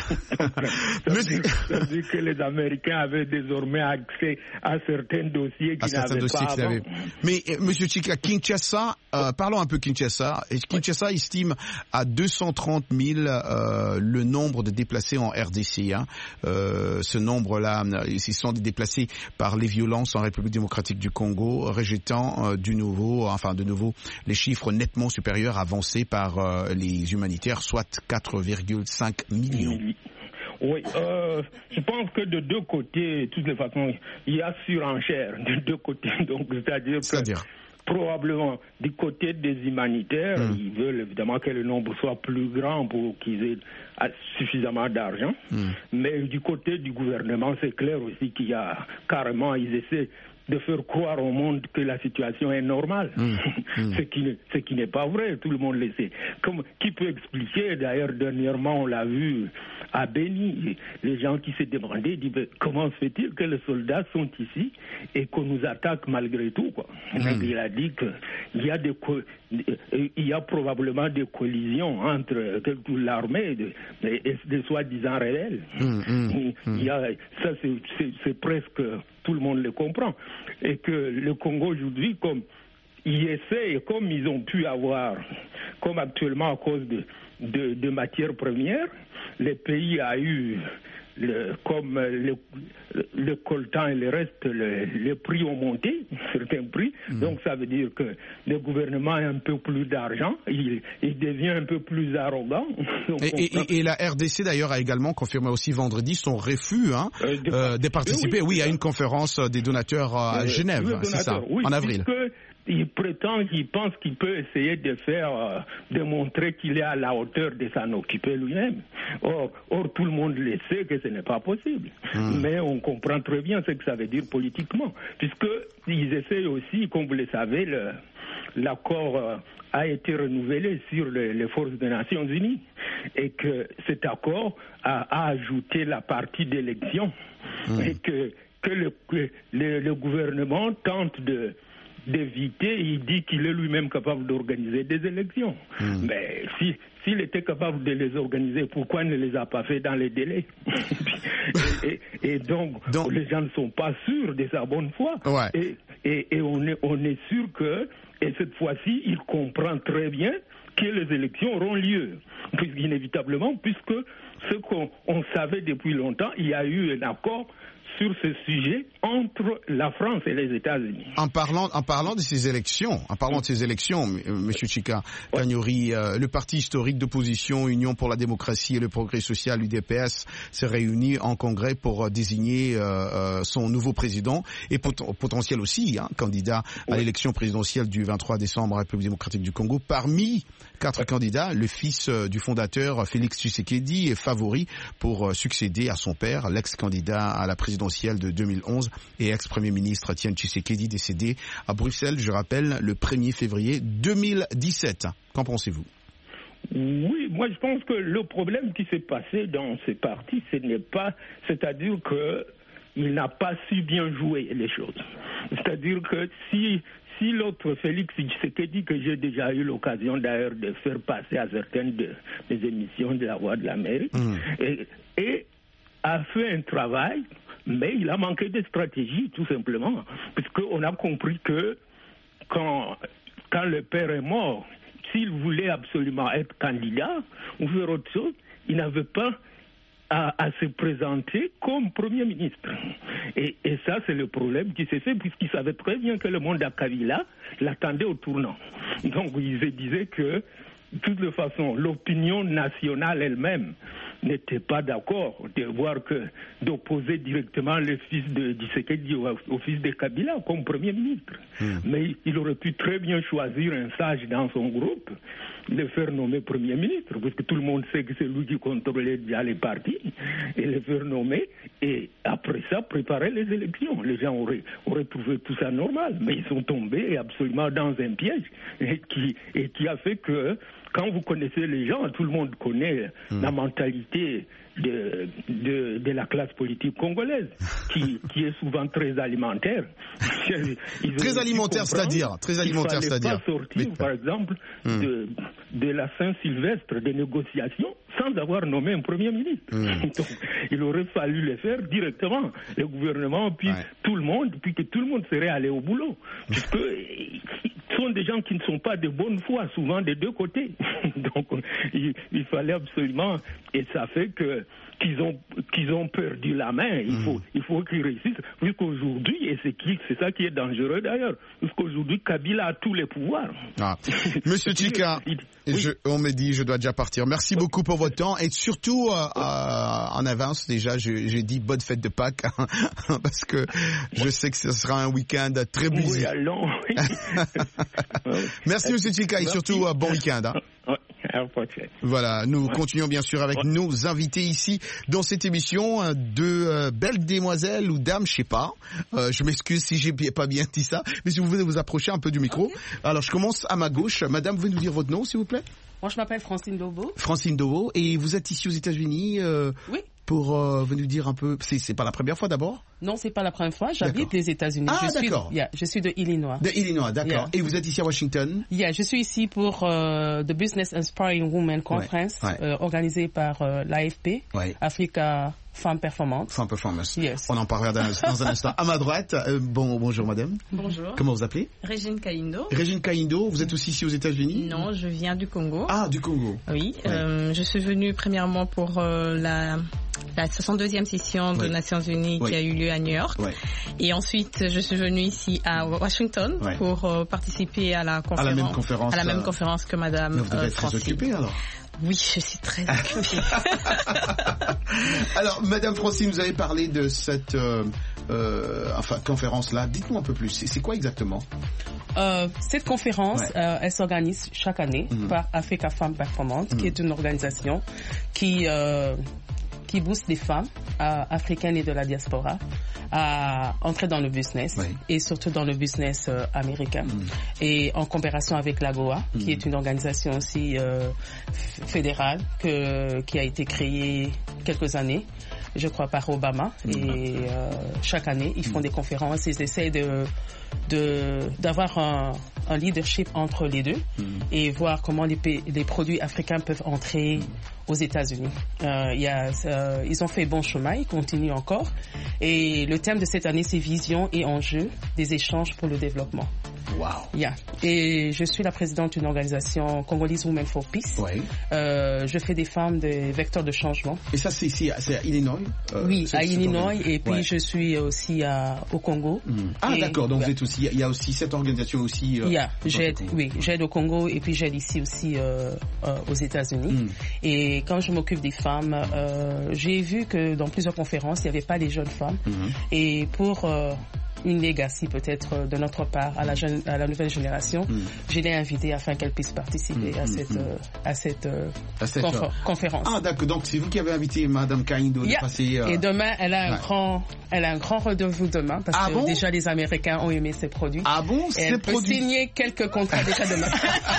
Ça veut dire, ça veut dire que les Américains avaient désormais accès à certains dossiers qu'ils n'avaient pas avant. Avaient... Mais euh, Monsieur Chika, Kinshasa, euh, parlons un peu Kinshasa. Et Kinshasa ouais. estime à deux cent trente mille euh, le nombre de déplacés en R D C. Hein. Euh, ce nombre-là, ils sont déplacés par les violences en République démocratique du Congo, rejetant euh, du nouveau, enfin de nouveau, les chiffres nettement supérieurs avancés par euh, les humanitaires, soit quatre virgule cinq millions. Oui, euh, je pense que de deux côtés, de toutes les façons, il y a surenchère de deux côtés. Donc, c'est-à-dire, c'est-à-dire que probablement du côté des humanitaires, mmh. ils veulent évidemment que le nombre soit plus grand pour qu'ils aient suffisamment d'argent. Mmh. Mais du côté du gouvernement, c'est clair aussi qu'il y a carrément, ils essaient de faire croire au monde que la situation est normale, mmh, mmh. ce qui, ce qui n'est pas vrai, tout le monde le sait. Comme, qui peut expliquer, d'ailleurs dernièrement on l'a vu à Béni, les gens qui se demandaient, disent comment se fait-il que les soldats sont ici et qu'on nous attaque malgré tout, quoi. Mmh. Il a dit qu'il y a des co- il y a probablement des collisions entre l'armée et des, des soi-disant rebelles. Mmh, mmh, il y a, ça c'est, c'est, c'est presque, tout le monde le comprend. Et que le Congo aujourd'hui, comme ils essaient, comme ils ont pu avoir, comme actuellement à cause de, de, de matières premières, le pays a eu, le, comme le, le coltan et le reste, le, les prix ont monté, certains prix. Mmh. Donc ça veut dire que le gouvernement a un peu plus d'argent, il, il devient un peu plus arrogant. Et, et, et la R D C d'ailleurs a également confirmé aussi vendredi son refus hein, euh, de, euh, de participer oui, oui, à une conférence des donateurs à euh, Genève, donateurs, c'est ça, oui, en avril. Il prétend, il pense qu'il peut essayer de faire, euh, de montrer qu'il est à la hauteur de s'en occuper lui-même. Or, or, tout le monde le sait que ce n'est pas possible. Mmh. Mais on comprend très bien ce que ça veut dire politiquement. Puisqu'ils essayent aussi, comme vous le savez, le, l'accord euh, a été renouvelé sur le, les forces des Nations Unies. Et que cet accord a, a ajouté la partie d'élection. Mmh. Et que, que, le, que le, le gouvernement tente de d'éviter, il dit qu'il est lui-même capable d'organiser des élections. Mmh. Mais si, s'il était capable de les organiser, pourquoi il ne les a pas fait dans les délais? et, et, et donc, donc, les gens ne sont pas sûrs de sa bonne foi. Ouais. Et, et, et on, est, on est sûr que, et cette fois-ci, il comprend très bien que les élections auront lieu. Inévitablement, puisque ce qu'on on savait depuis longtemps, il y a eu un accord sur ce sujet entre la France et les États-Unis. En parlant, en parlant de ces élections, en parlant de ces élections, Monsieur Chika Kanyori, euh, le parti historique d'opposition Union pour la démocratie et le progrès social, U D P S, s'est réuni en congrès pour euh, désigner euh, euh, son nouveau président et pot- potentiel aussi hein, candidat à ouais. l'élection présidentielle du vingt-trois décembre en République démocratique du Congo. Parmi quatre ouais. candidats, le fils euh, du fondateur Félix Tshisekedi est favori pour euh, succéder à son père, l'ex-candidat à la présidentielle de deux mille onze et ex-premier ministre Etienne Tshisekedi, décédé à Bruxelles, je rappelle, le premier février deux mille dix-sept. Qu'en pensez-vous? Oui, moi je pense que le problème qui s'est passé dans ces partis, ce n'est pas, c'est-à-dire que il n'a pas su bien jouer les choses. C'est-à-dire que si si l'autre Félix Tshisekedi, que j'ai déjà eu l'occasion d'ailleurs de faire passer à certaines de, des émissions de la Voix de l'Amérique, mmh. et, et a fait un travail, mais il a manqué de stratégie, tout simplement, puisqu'on a compris que quand, quand le père est mort, s'il voulait absolument être candidat ou faire autre chose, il n'avait pas À, à se présenter comme Premier ministre. Et, et ça, c'est le problème qui s'est fait, puisqu'il savait très bien que le monde à Kabila l'attendait au tournant. Donc, il se disait que, de toute façon, l'opinion nationale elle-même n'était pas d'accord de voir que, d'opposer directement le fils de Tshisekedi au, au fils de Kabila comme Premier ministre. Mmh. Mais il aurait pu très bien choisir un sage dans son groupe, le faire nommer Premier ministre, parce que tout le monde sait que c'est lui qui contrôlait déjà les partis, et le faire nommer, et après ça, préparer les élections. Les gens auraient, auraient trouvé tout ça normal, mais ils sont tombés absolument dans un piège, et qui, et qui a fait que, quand vous connaissez les gens, tout le monde connaît mmh. la mentalité de, de, de la classe politique congolaise, qui, qui est souvent très alimentaire. Ils très alimentaire, c'est-à-dire Très alimentaire, c'est-à-dire pas sortir, oui. par exemple, mmh. de, de la Saint-Sylvestre des négociations sans avoir nommé un Premier ministre. Mmh. Donc, il aurait fallu le faire directement, le gouvernement, puis ouais. tout le monde, puis que tout le monde serait allé au boulot. Puisque ce sont des gens qui ne sont pas de bonne foi, souvent des deux côtés. Donc, il, il fallait absolument, et ça fait que qu'ils ont qu'ils ont perdu la main. Il faut mmh. il faut qu'ils réussissent. Puisqu'aujourd'hui, et c'est qui c'est ça qui est dangereux d'ailleurs, puisqu'aujourd'hui Kabila a tous les pouvoirs. Ah. Monsieur Chika, oui. je, on me dit je dois déjà partir. Merci oui. beaucoup pour votre temps et surtout euh, euh, en avance déjà. Je, j'ai dit bonne fête de Pâques parce que je sais que ce sera un week-end très busy. Oui, allons. Merci Monsieur Chika et surtout euh, bon week-end. Hein. Voilà, nous ouais. continuons bien sûr avec ouais. nos invités ici dans cette émission, deux euh, belles demoiselles ou dames, je sais pas. Euh, je m'excuse si j'ai pas bien dit ça, mais si vous voulez vous approcher un peu du micro. Okay. Alors je commence à ma gauche. Madame, vous pouvez nous dire votre nom, s'il vous plaît? Moi, je m'appelle Francine Dovo. Francine Dovo, et vous êtes ici aux États-Unis euh, Oui. Pour euh, venir dire un peu, c'est, c'est pas la première fois d'abord? Non, c'est pas la première fois. J'habite les États-Unis. Ah, je d'accord. Suis, yeah, je suis de Illinois. De Illinois, d'accord. Yeah. Et vous êtes ici à Washington? Yeah, je suis ici pour euh, The Business Inspiring Women Conference, ouais, ouais. Euh, organisée par euh, l'A F P, ouais. Africa Femme Performance. Femme Performance. Yes. On en parlera dans, dans un instant. À ma droite, euh, bon, bonjour madame. Bonjour. Comment vous appelez? Régine Kaindo. Régine Kaindo, vous êtes aussi ici aux États-Unis? Non, je viens du Congo. Ah, du Congo. Oui, ouais. euh, je suis venue premièrement pour euh, la, la soixante-deuxième session ouais. des Nations Unies ouais. qui a eu lieu à New York. Ouais. Et ensuite, je suis venue ici à Washington ouais. pour euh, participer à la conférence. À la même conférence. À la même conférence que madame. Mais vous devez euh, être très occupée alors. Oui, je suis très occupée. Alors, madame Francine, vous avez parlé de cette euh, euh, enfin, conférence-là. Dites-moi un peu plus. C'est, c'est quoi exactement? Euh, cette conférence, ouais. euh, elle s'organise chaque année mmh. par Africa Femme Performance, mmh. qui est une organisation qui euh, qui booste les femmes euh, africaines et de la diaspora à entrer dans le business oui. et surtout dans le business euh, américain. Mm. Et en comparaison avec l'AGOA, mm. qui est une organisation aussi euh, fédérale que, qui a été créée quelques années, je crois par Obama. Mm. Et euh, chaque année, ils font mm. des conférences, ils essaient de, de, d'avoir un, un leadership entre les deux mm. et voir comment les, les produits africains peuvent entrer aux États-Unis. Euh, y a, euh, ils ont fait bon chemin, ils continuent encore. Et le thème de cette année, c'est vision et enjeux des échanges pour le développement. Wow. Yeah. Et je suis la présidente d'une organisation Congolese Women for Peace. Ouais. Euh, je fais des femmes des vecteurs de changement. Et ça, c'est ici, c'est à Illinois? Euh, oui, à Illinois. Et puis, ouais. je suis aussi à, au Congo. Mm. Ah, et, d'accord. Donc, ouais. vous êtes aussi, il y a aussi cette organisation aussi. Euh, yeah. J'aide, oui, j'aide au Congo et puis j'aide ici aussi euh, euh, aux États-Unis. Mm. Et quand je m'occupe des femmes, euh, j'ai vu que dans plusieurs conférences, il n'y avait pas les jeunes femmes. Mm-hmm. Et pour euh, une legacy peut-être de notre part à la, jeune, à la nouvelle génération, mm. je l'ai invitée afin qu'elle puisse participer mm. à cette, mm. euh, à cette, euh, à cette confé- conférence. Ah d'accord, donc c'est vous qui avez invité Madame Kaindo yeah. de passer... Euh... Et demain, elle a un ouais. grand... Elle a un grand rendez-vous demain parce ah que bon? déjà les Américains ont aimé ses produits. Ah bon? Et elle peut produits... signer quelques contrats déjà demain.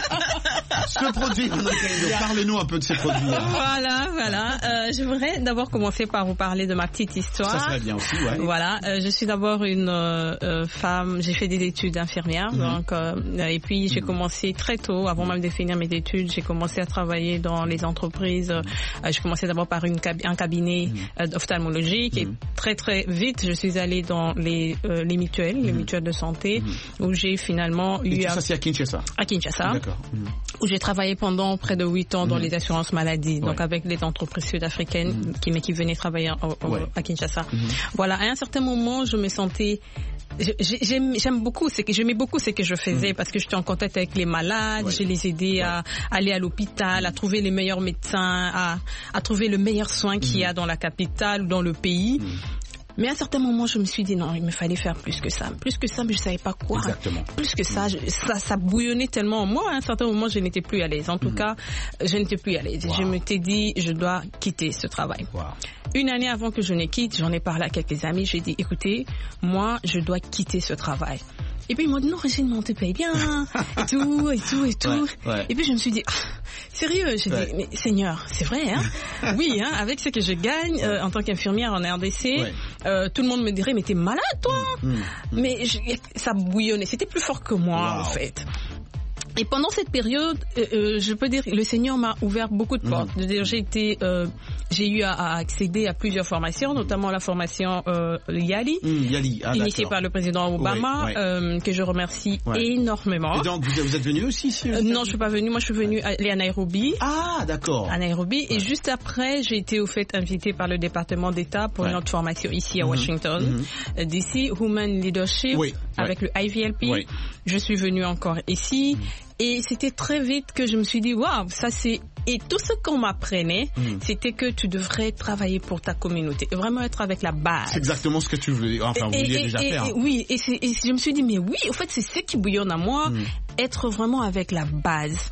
Ce produit, parlez-nous un peu de ces produits. Voilà, voilà. Euh, je voudrais d'abord commencer par vous parler de ma petite histoire. Ça serait bien aussi, ouais. Voilà, euh, je suis d'abord une euh, euh, femme, j'ai fait des études d'infirmière, mm-hmm. donc euh, et puis j'ai mm-hmm. commencé très tôt, avant même de finir mes études, j'ai commencé à travailler dans les entreprises. Euh, j'ai commencé d'abord par une cab- un cabinet mm-hmm. euh, d'ophtalmologie, qui mm-hmm. est très très vite. Je suis allée dans les euh, les mutuelles, mm-hmm. les mutuelles de santé, mm-hmm. où j'ai finalement eu. Et tout ça, c'est à Kinshasa. À Kinshasa. D'accord. Mm-hmm. Où j'ai travaillé pendant près de huit ans dans mm-hmm. les assurances maladie, donc ouais. avec les entreprises sud-africaines mm-hmm. qui, mais qui venaient travailler au, au, ouais. à Kinshasa. Mm-hmm. Voilà, à un certain moment, je me sentais... J'aime, j'aime beaucoup, c'est que j'aimais beaucoup ce que je faisais mm-hmm. parce que j'étais en contact avec les malades, ouais. je les aidais ouais. à aller à l'hôpital, à trouver les meilleurs médecins, à, à trouver le meilleur soin mm-hmm. qu'il y a dans la capitale ou dans le pays. Mm-hmm. Mais à un certain moment, je me suis dit non, il me fallait faire plus que ça. Plus que ça, mais je savais pas quoi. Exactement. Plus que ça, je, ça, ça bouillonnait tellement en moi. À un certain moment, je n'étais plus à l'aise. En tout mmh. cas, je n'étais plus à l'aise. Wow. Je m'étais dit, je dois quitter ce travail. Wow. Une année avant que je ne quitte, j'en ai parlé à quelques amis. J'ai dit, écoutez, moi, je dois quitter ce travail. Et puis ils m'ont dit non, Régine, on te paye bien, et tout, et tout, et tout. Ouais, ouais. Et puis je me suis dit, ah, sérieux, j'ai ouais. dit, mais Seigneur, c'est vrai, hein? Oui, hein, avec ce que je gagne euh, en tant qu'infirmière en R D C, ouais. euh, tout le monde me dirait, mais t'es malade, toi? Mmh, mmh. Mais je, ça bouillonnait, c'était plus fort que moi, wow. en fait. Et pendant cette période, euh, euh, je peux dire, le Seigneur m'a ouvert beaucoup de portes. Mmh. J'ai été, euh, j'ai eu à, à accéder à plusieurs formations, notamment la formation euh, Yali, mmh, Yali. Ah, initiée par le président Obama, ouais, ouais. Euh, que je remercie ouais. énormément. Et donc, vous, vous êtes venu aussi ici euh, Non, je suis pas venue. Moi, je suis venue aller à Nairobi. Ah, d'accord. À Nairobi. Ouais. Et juste après, j'ai été au fait invitée par le département d'État pour ouais. une autre formation ici à mmh. Washington, mmh. d'ici Human Leadership oui. avec ouais. le I V L P. Oui. Je suis venue encore ici. Mmh. Et c'était très vite que je me suis dit, waouh, ça c'est... Et tout ce qu'on m'apprenait, mmh. c'était que tu devrais travailler pour ta communauté, vraiment être avec la base. C'est exactement ce que tu voulais, enfin, vous vouliez déjà et, faire. Et, oui, et, c'est, et je me suis dit, mais oui, en fait, c'est ce qui bouillonne à moi, mmh. être vraiment avec la base.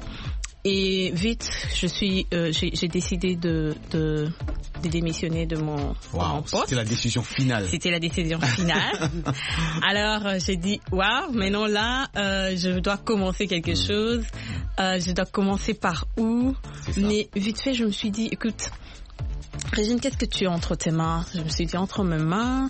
Et vite, je suis, euh, j'ai, j'ai décidé de, de, de démissionner de mon, wow, de mon poste. C'était la décision finale. C'était la décision finale. Alors, euh, j'ai dit, waouh, maintenant là, euh, je dois commencer quelque mmh. chose. Euh, je dois commencer par où? Mais vite fait, je me suis dit, écoute, Régine, qu'est-ce que tu as entre tes mains? Je me suis dit, entre mes mains,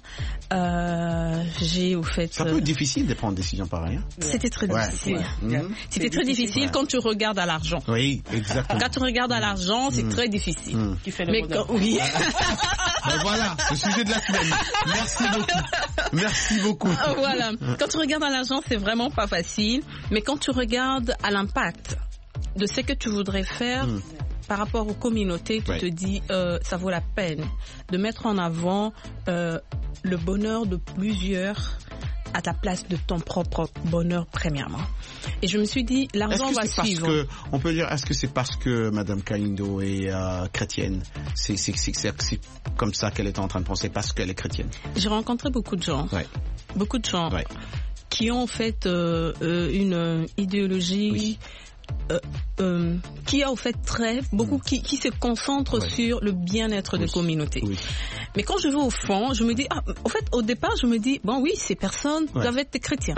euh, j'ai au fait... C'est un peu difficile de prendre une décision pareille. Hein? C'était très ouais. difficile. Ouais. Mmh. C'était très difficile ouais. quand tu regardes à l'argent. Oui, exactement. Quand tu regardes à l'argent, c'est mmh. très difficile. Mmh. Tu fais le Mais quand, oui. Ben voilà, le sujet de la semaine. Merci beaucoup. Merci beaucoup. Voilà. Quand tu regardes à l'argent, c'est vraiment pas facile. Mais quand tu regardes à l'impact de ce que tu voudrais faire... Mmh. Par rapport aux communautés, tu ouais. te dis, euh, ça vaut la peine de mettre en avant euh, le bonheur de plusieurs à ta place de ton propre bonheur premièrement. Et je me suis dit, l'argent va suivre. Que, on peut dire, est-ce que c'est parce que Madame Kalindo est euh, chrétienne? C'est, c'est, c'est, c'est, c'est comme ça qu'elle est en train de penser, parce qu'elle est chrétienne. J'ai rencontré beaucoup de gens, ouais. beaucoup de gens ouais. qui ont en fait euh, euh, une idéologie... Oui. Euh, euh, qui a au fait très beaucoup qui, qui se concentre ouais. sur le bien-être oui. des communautés. Oui. Mais quand je vais au fond, je me dis ah, au fait au départ je me dis bon oui ces personnes ouais. doivent être chrétiens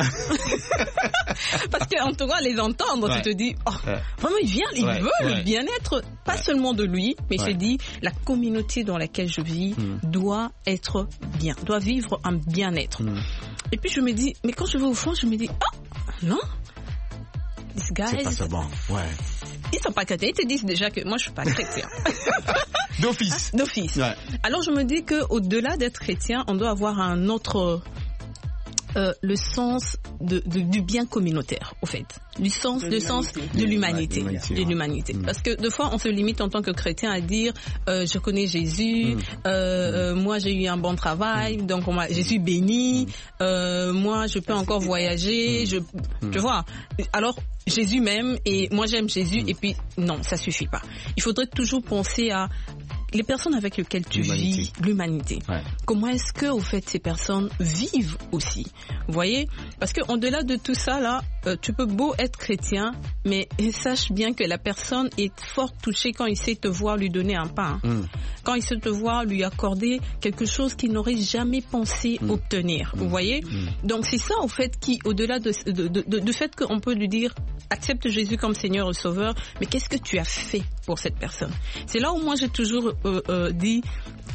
parce qu'en tout cas les entendre ouais. tu te dis oh, ouais. vraiment ils viennent ils ouais. veulent ouais. le bien-être pas ouais. seulement de lui mais ouais. je dis la communauté dans laquelle je vis mm. doit être bien, doit vivre un bien-être. Mm. Et puis je me dis mais quand je vais au fond je me dis ah oh, non. These guys, c'est pas ça bon, ouais. Ils sont pas chrétiens, ils te disent déjà que moi je suis pas chrétien. D'office. D'office. Ouais. Alors je me dis que au-delà d'être chrétien, on doit avoir un autre euh, le sens de, de, du bien communautaire, au fait. Du sens, de le sens de l'humanité, ouais, de l'humanité. Ouais. Parce que des fois, on se limite en tant que chrétien à dire, euh, je connais Jésus, mm. euh, euh, moi j'ai eu un bon travail, mm. donc on m'a, je suis béni, mm. euh, moi je peux encore voyager, mm. je, mm. tu vois. Alors Jésus m'aime et moi j'aime Jésus mm. et puis non, ça suffit pas. Il faudrait toujours penser à les personnes avec lesquelles tu l'humanité. vis, l'humanité. Ouais. Comment est-ce que, au fait, ces personnes vivent aussi? Vous voyez? Parce que, au-delà de tout ça, là, euh, tu peux beau être chrétien, mais sache bien que la personne est fort touchée quand il sait te voir lui donner un pain. Mm. Quand il sait te voir lui accorder quelque chose qu'il n'aurait jamais pensé mm. obtenir. Mm. Vous voyez? Mm. Donc, c'est ça, au fait, qui, au-delà de, de, de, de, du fait qu'on peut lui dire, accepte Jésus comme Seigneur et Sauveur, mais qu'est-ce que tu as fait pour cette personne? C'est là où moi j'ai toujours euh, euh, dit,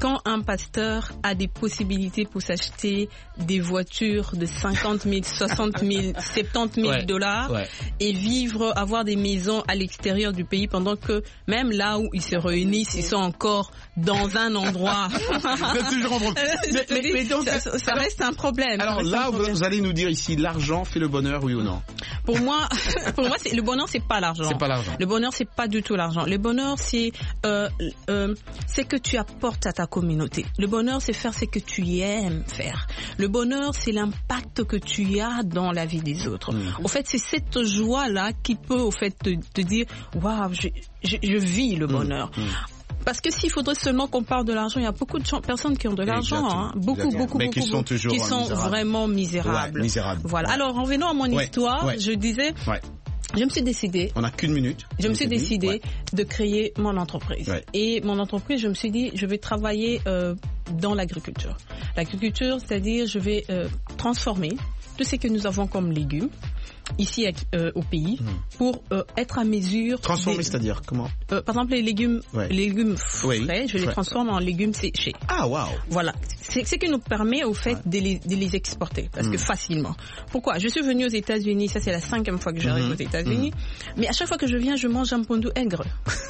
quand un pasteur a des possibilités pour s'acheter des voitures de cinquante mille, soixante mille, soixante-dix mille ouais, dollars ouais. et vivre, avoir des maisons à l'extérieur du pays pendant que même là où ils se réunissent, ils sont encore dans un endroit. C'est toujours un problème. mais, mais, mais donc, ça, ça alors, reste un problème. Alors là, problème. Vous allez nous dire ici, l'argent fait le bonheur, oui ou non? Pour moi, pour moi, c'est, le bonheur, c'est pas l'argent. C'est pas l'argent. Le bonheur, c'est pas du tout l'argent. Le bonheur, c'est euh, euh, c'est que tu apportes à ta communauté. Le bonheur, c'est faire ce que tu aimes faire. Le bonheur, c'est l'impact que tu as dans la vie des autres. Mmh. Au fait, c'est cette joie-là qui peut, au fait, te, te dire, waouh, je, je, je vis le bonheur. Mmh. Mmh. Parce que s'il faudrait seulement qu'on parle de l'argent, il y a beaucoup de gens, personnes qui ont de l'argent, hein. beaucoup, Exactement. beaucoup, Mais beaucoup, qui sont, toujours qui sont misérables. vraiment misérables. Ouais, misérables. Voilà. Ouais. Alors, revenons à mon ouais. histoire. Ouais. Je disais. Ouais. Je me suis décidée. On n'a qu'une minute. Je me suis décidée ouais. de créer mon entreprise. Ouais. Et mon entreprise, je me suis dit, je vais travailler euh, dans l'agriculture. L'agriculture, c'est-à-dire, je vais euh, transformer tout ce que nous avons comme légumes ici euh, au pays mmh. pour euh, être à mesure. Transformer, des... c'est-à-dire comment euh, Par exemple, les légumes, ouais. les légumes frais, oui. je les transforme en légumes séchés. Ah, waouh. Voilà, c'est ce qui nous permet au fait ouais. de, les, de les exporter, parce mmh. que facilement. Pourquoi? Je suis venue aux États-Unis, ça c'est la cinquième fois que j'arrive mmh. aux États-Unis, mmh. mais à chaque fois que je viens, je mange un pondu aigre.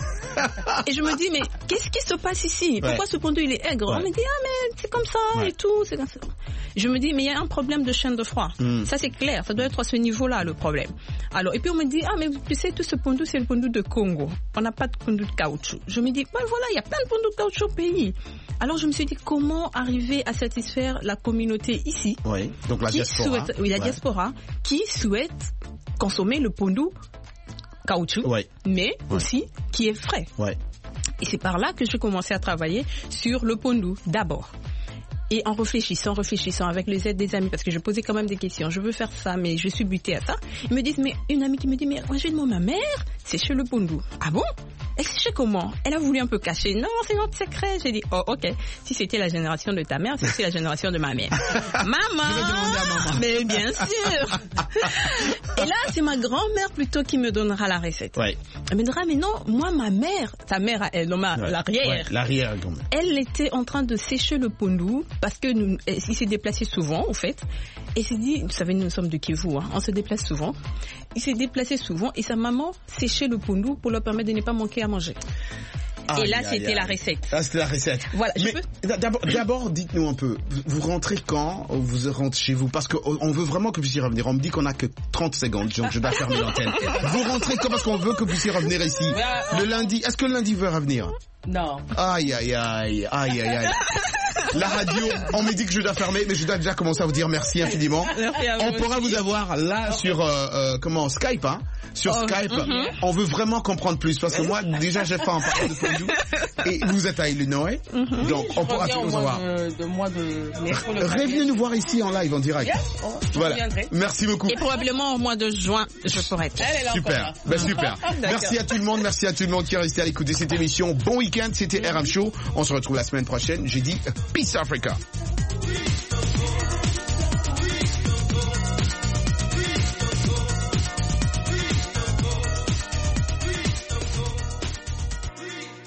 Et je me dis, mais qu'est-ce qui se passe ici? Pourquoi ouais. ce pondu il est aigre? Ouais. On me dit, ah mais c'est comme ça ouais. et tout, c'est comme ça. Je me dis, mais il y a un problème de chaîne de froid. Mmh. Ça c'est clair, ça doit être à ce niveau-là le problème. Alors, et puis on me dit, ah mais tu sais, tout ce pondu c'est le pondu de Congo. On n'a pas de pondu de caoutchouc. Je me dis, ben voilà, il y a plein de pondu de caoutchouc au pays. Alors je me suis dit, comment arriver à satisfaire la communauté ici? Oui, donc la diaspora. Souhaite, oui, la ouais. diaspora, qui souhaite consommer le pondu caoutchouc, ouais. mais ouais. aussi qui est frais. Ouais. Et c'est par là que je commençais à travailler sur le pondu d'abord. Et en réfléchissant, réfléchissant avec les aides des amis, parce que je posais quand même des questions, je veux faire ça, mais je suis butée à ça. Ils me disent, mais une amie qui me dit, mais moi j'ai demandé à ma mère, c'est chez le pondu. Ah bon? Elle sait comment? Elle a voulu un peu cacher. Non, c'est notre secret. J'ai dit, oh ok, si c'était la génération de ta mère, c'est la génération de ma mère. Maman, maman, mais bien sûr. Et là, c'est ma grand-mère plutôt qui me donnera la recette. Ouais. Elle me dira, mais non, moi ma mère, ta mère, elle, non, ma, ouais. l'arrière, ouais, l'arrière, elle était en train de sécher le pondu parce que nous, il s'est déplacé souvent, au fait. Et s'est dit, vous savez, nous sommes de Kivu, hein, on se déplace souvent. Il s'est déplacé souvent et sa maman séchait le pondu pour leur permettre de ne pas manquer à manger. Ah, et là, aïe, c'était aïe, la recette. Ah, c'était la recette. Voilà. Mais d'abord, d'abord, dites-nous un peu. Vous rentrez quand? Vous rentrez chez vous? Parce qu'on veut vraiment que vous puissiez revenir. On me dit qu'on n'a que trente secondes, donc je dois fermer l'antenne. Vous rentrez quand? Parce qu'on veut que vous puissiez revenir ici. Le lundi. Est-ce que le lundi veut revenir? Non. Aïe, aïe, aïe, aïe, aïe, aïe. La radio, on me dit que je dois fermer, mais je dois déjà commencer à vous dire merci infiniment. Merci à vous. On pourra vous avoir là sur euh, euh, comment Skype, hein, sur oh, Skype. Mm-hmm. On veut vraiment comprendre plus parce que moi déjà j'ai faim en parlant de pondu et vous êtes à Illinois, mm-hmm. donc je on pourra tout vous avoir. De, de mois de Revenez nous voir ici en live en direct. Yeah. Oh, voilà. Merci beaucoup. Et probablement au mois de juin, je pourrai être. Super, ben, super. Merci à tout le monde, merci à tout le monde qui est resté à l'écoute de cette émission. Bon week-end, c'était R M Show. On se retrouve la semaine prochaine. J'ai dit Peace Africa.